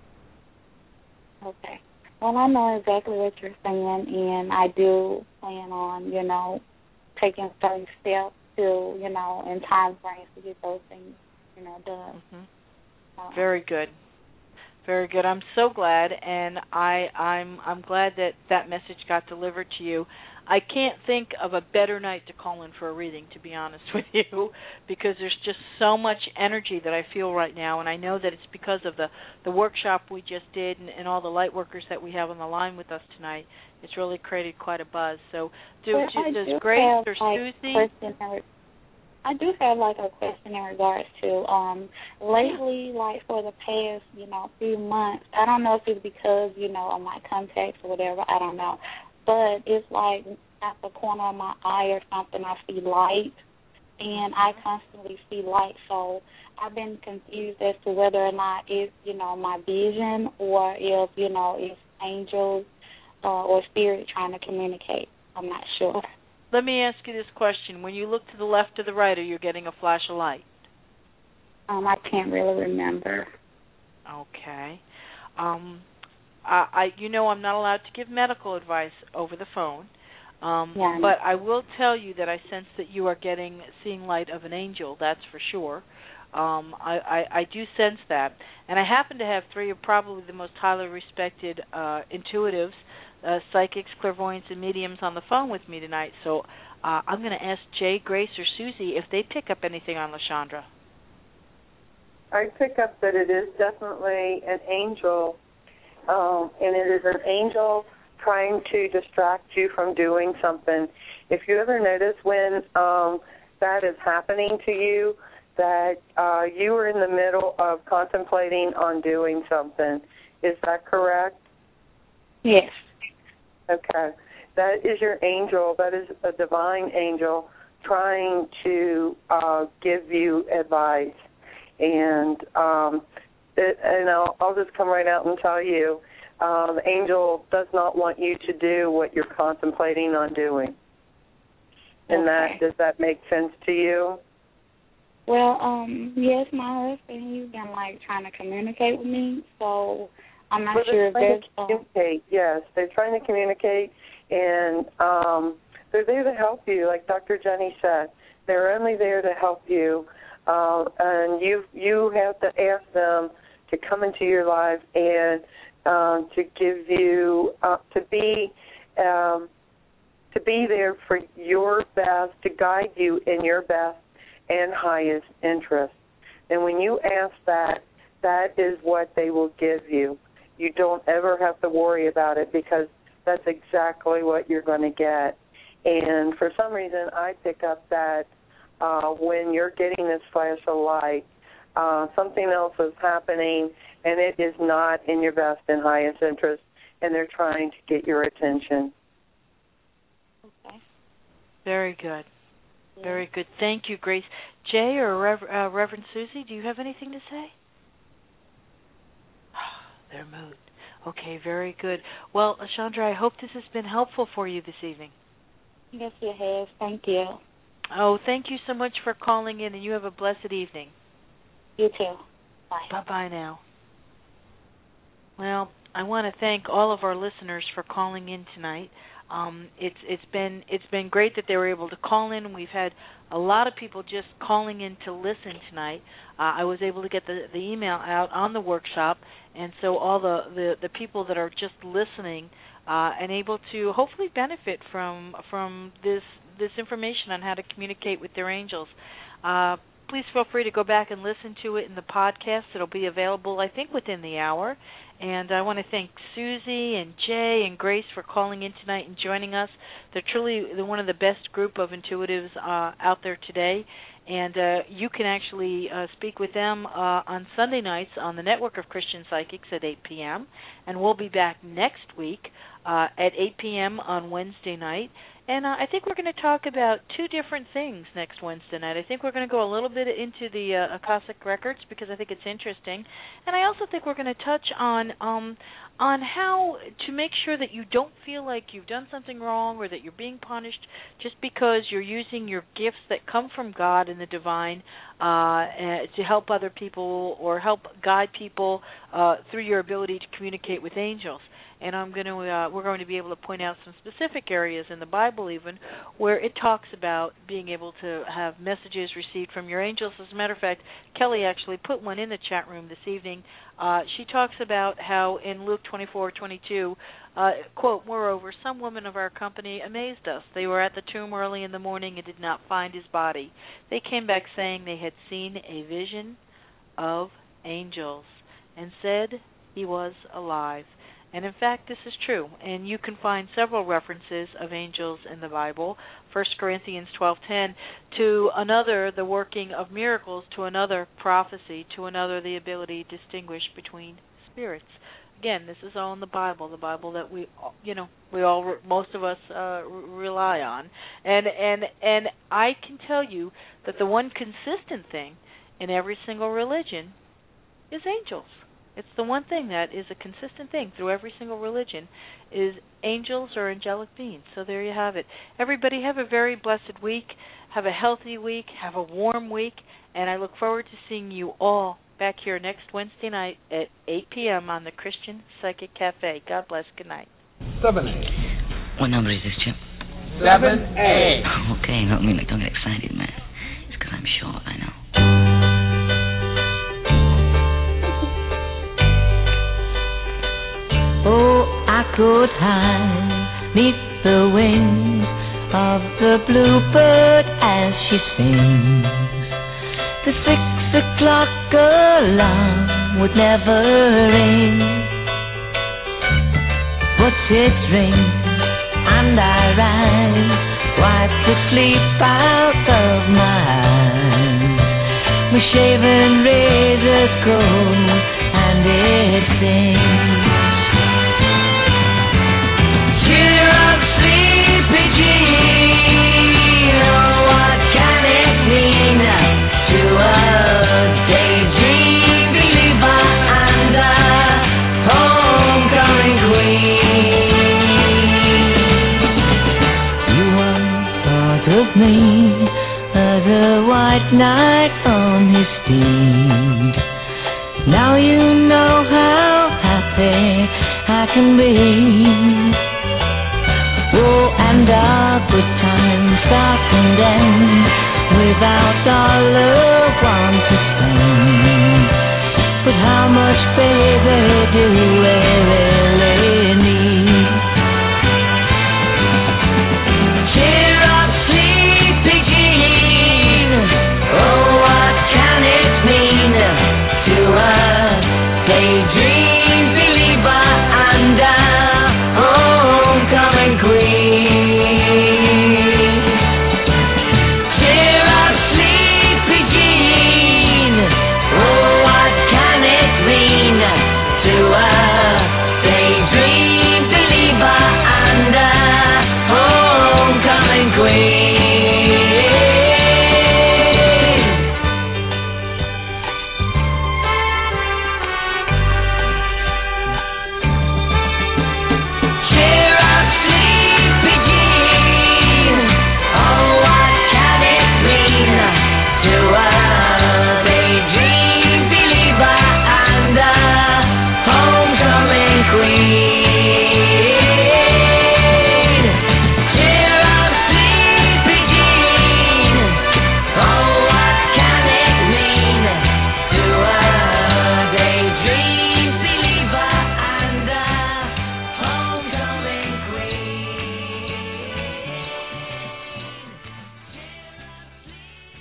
Okay. Well, I know exactly what you're saying, and I do plan on, you know, taking certain steps to, you know, in time frames to get those things, you know, done. Mm-hmm. Um, Very good. Very good. I'm so glad, and I, I'm I'm glad that that message got delivered to you. I can't think of a better night to call in for a reading, to be honest with you, because there's just so much energy that I feel right now, and I know that it's because of the, the workshop we just did and, and all the light workers that we have on the line with us tonight. It's really created quite a buzz. So do, well, do, does do Grace have, or like, Susie? I do have, like, a question in regards to, um, lately, like, for the past, you know, few months, I don't know if it's because, you know, of my contacts or whatever, I don't know, but it's like at the corner of my eye or something, I see light, and I constantly see light, so I've been confused as to whether or not it's, you know, my vision or if, you know, it's angels uh, or spirit trying to communicate. I'm not sure. Let me ask you this question. When you look to the left or the right, are you getting a flash of light? Um, I can't really remember. Okay. Um, I, I, you know, I'm not allowed to give medical advice over the phone, um, yeah, but I will tell you that I sense that you are getting seeing light of an angel. That's for sure. Um, I, I, I do sense that, and I happen to have three of probably the most highly respected uh, intuitives, uh, psychics, clairvoyants, and mediums on the phone with me tonight. So uh, I'm going to ask Jay, Grace, or Susie if they pick up anything on LaShondra. I pick up that it is definitely an angel, um, and it is an angel trying to distract you from doing something. If you ever notice when um, that is happening to you, that uh, you are in the middle of contemplating on doing something. Is that correct? Yes. Okay. That is your angel. That is a divine angel trying to uh, give you advice. And um, it, and I'll, I'll just come right out and tell you, uh, the angel does not want you to do what you're contemplating on doing. And okay. that does that make sense to you? Well, um, yes, my husband, he's been, like, trying to communicate with me, so I'm not well, sure if there's... Trying to communicate, yes, they're trying to communicate, and um, they're there to help you, like Doctor Jenny said. They're only there to help you, uh, and you you have to ask them to come into your life and um, to give you, uh, to be... Um, to be there for your best, to guide you in your best and highest interest. And when you ask that, that is what they will give you. You don't ever have to worry about it because that's exactly what you're going to get. And for some reason, I pick up that uh, when you're getting this flash of light, uh, something else is happening, and it is not in your best and highest interest, and they're trying to get your attention. Okay. Very good. Very good. Thank you, Grace. Jay or Rev- uh, Reverend Susie, do you have anything to say? They're moved. Okay, very good. Well, Chandra, I hope this has been helpful for you this evening. Yes, it has. Thank you. Oh, thank you so much for calling in, and you have a blessed evening. You too. Bye. Bye-bye now. Well, I want to thank all of our listeners for calling in tonight. Um, it's it's been it's been great that they were able to call in. We've had a lot of people just calling in to listen tonight. Uh, I was able to get the, the email out on the workshop, and so all the, the, the people that are just listening uh, and able to hopefully benefit from from this this information on how to communicate with their angels. Uh, please feel free to go back and listen to it in the podcast. It'll be available, I think, within the hour. And I want to thank Susie and Jay and Grace for calling in tonight and joining us. They're truly they're one of the best group of intuitives uh, out there today. And uh, you can actually uh, speak with them uh, on Sunday nights on the Network of Christian Psychics at eight p.m. And we'll be back next week uh, at eight p.m. on Wednesday night. And uh, I think we're going to talk about two different things next Wednesday night. I think we're going to go a little bit into the uh, Akashic Records because I think it's interesting. And I also think we're going to touch on um, on how to make sure that you don't feel like you've done something wrong or that you're being punished just because you're using your gifts that come from God and the divine uh, to help other people or help guide people uh, through your ability to communicate with angels. And I'm going to uh, we're going to be able to point out some specific areas in the Bible even where it talks about being able to have messages received from your angels. As a matter of fact, Kelly actually put one in the chat room this evening. Uh, she talks about how in Luke twenty-four twenty-two, uh, quote, moreover, some women of our company amazed us. They were at the tomb early in the morning and did not find his body. They came back saying they had seen a vision of angels and said he was alive. And in fact, this is true, and you can find several references of angels in the Bible. First Corinthians twelve ten, to another the working of miracles, to another prophecy, to another the ability to distinguish between spirits. Again, this is all in the Bible, the Bible that we, you know, we all, most of us uh, rely on. And and and I can tell you that the one consistent thing in every single religion is angels. It's the one thing that is a consistent thing through every single religion is angels or angelic beings. So there you have it. Everybody have a very blessed week. Have a healthy week. Have a warm week. And I look forward to seeing you all back here next Wednesday night at eight p.m. on the Christian Psychic Cafe. God bless. Good night. seven A. What number is this, Chip? seven A. Okay, no, I mean, like, don't get excited, man. It's because I'm short, I know. Oh, I could hide neath the wings of the bluebird as she sings. The six o'clock alarm would never ring, but it rings and I rise, wipe the sleep out of my eyes. My shaven razor's cold and it sings. Cheer up, sleepy Jean. Oh, what can it mean to a daydream believer and a homecoming queen? You once thought of me as a white knight on his steed. Now you know how happy I can be. Oh, and our good times start and end without our loved one to spend. But how much, baby, do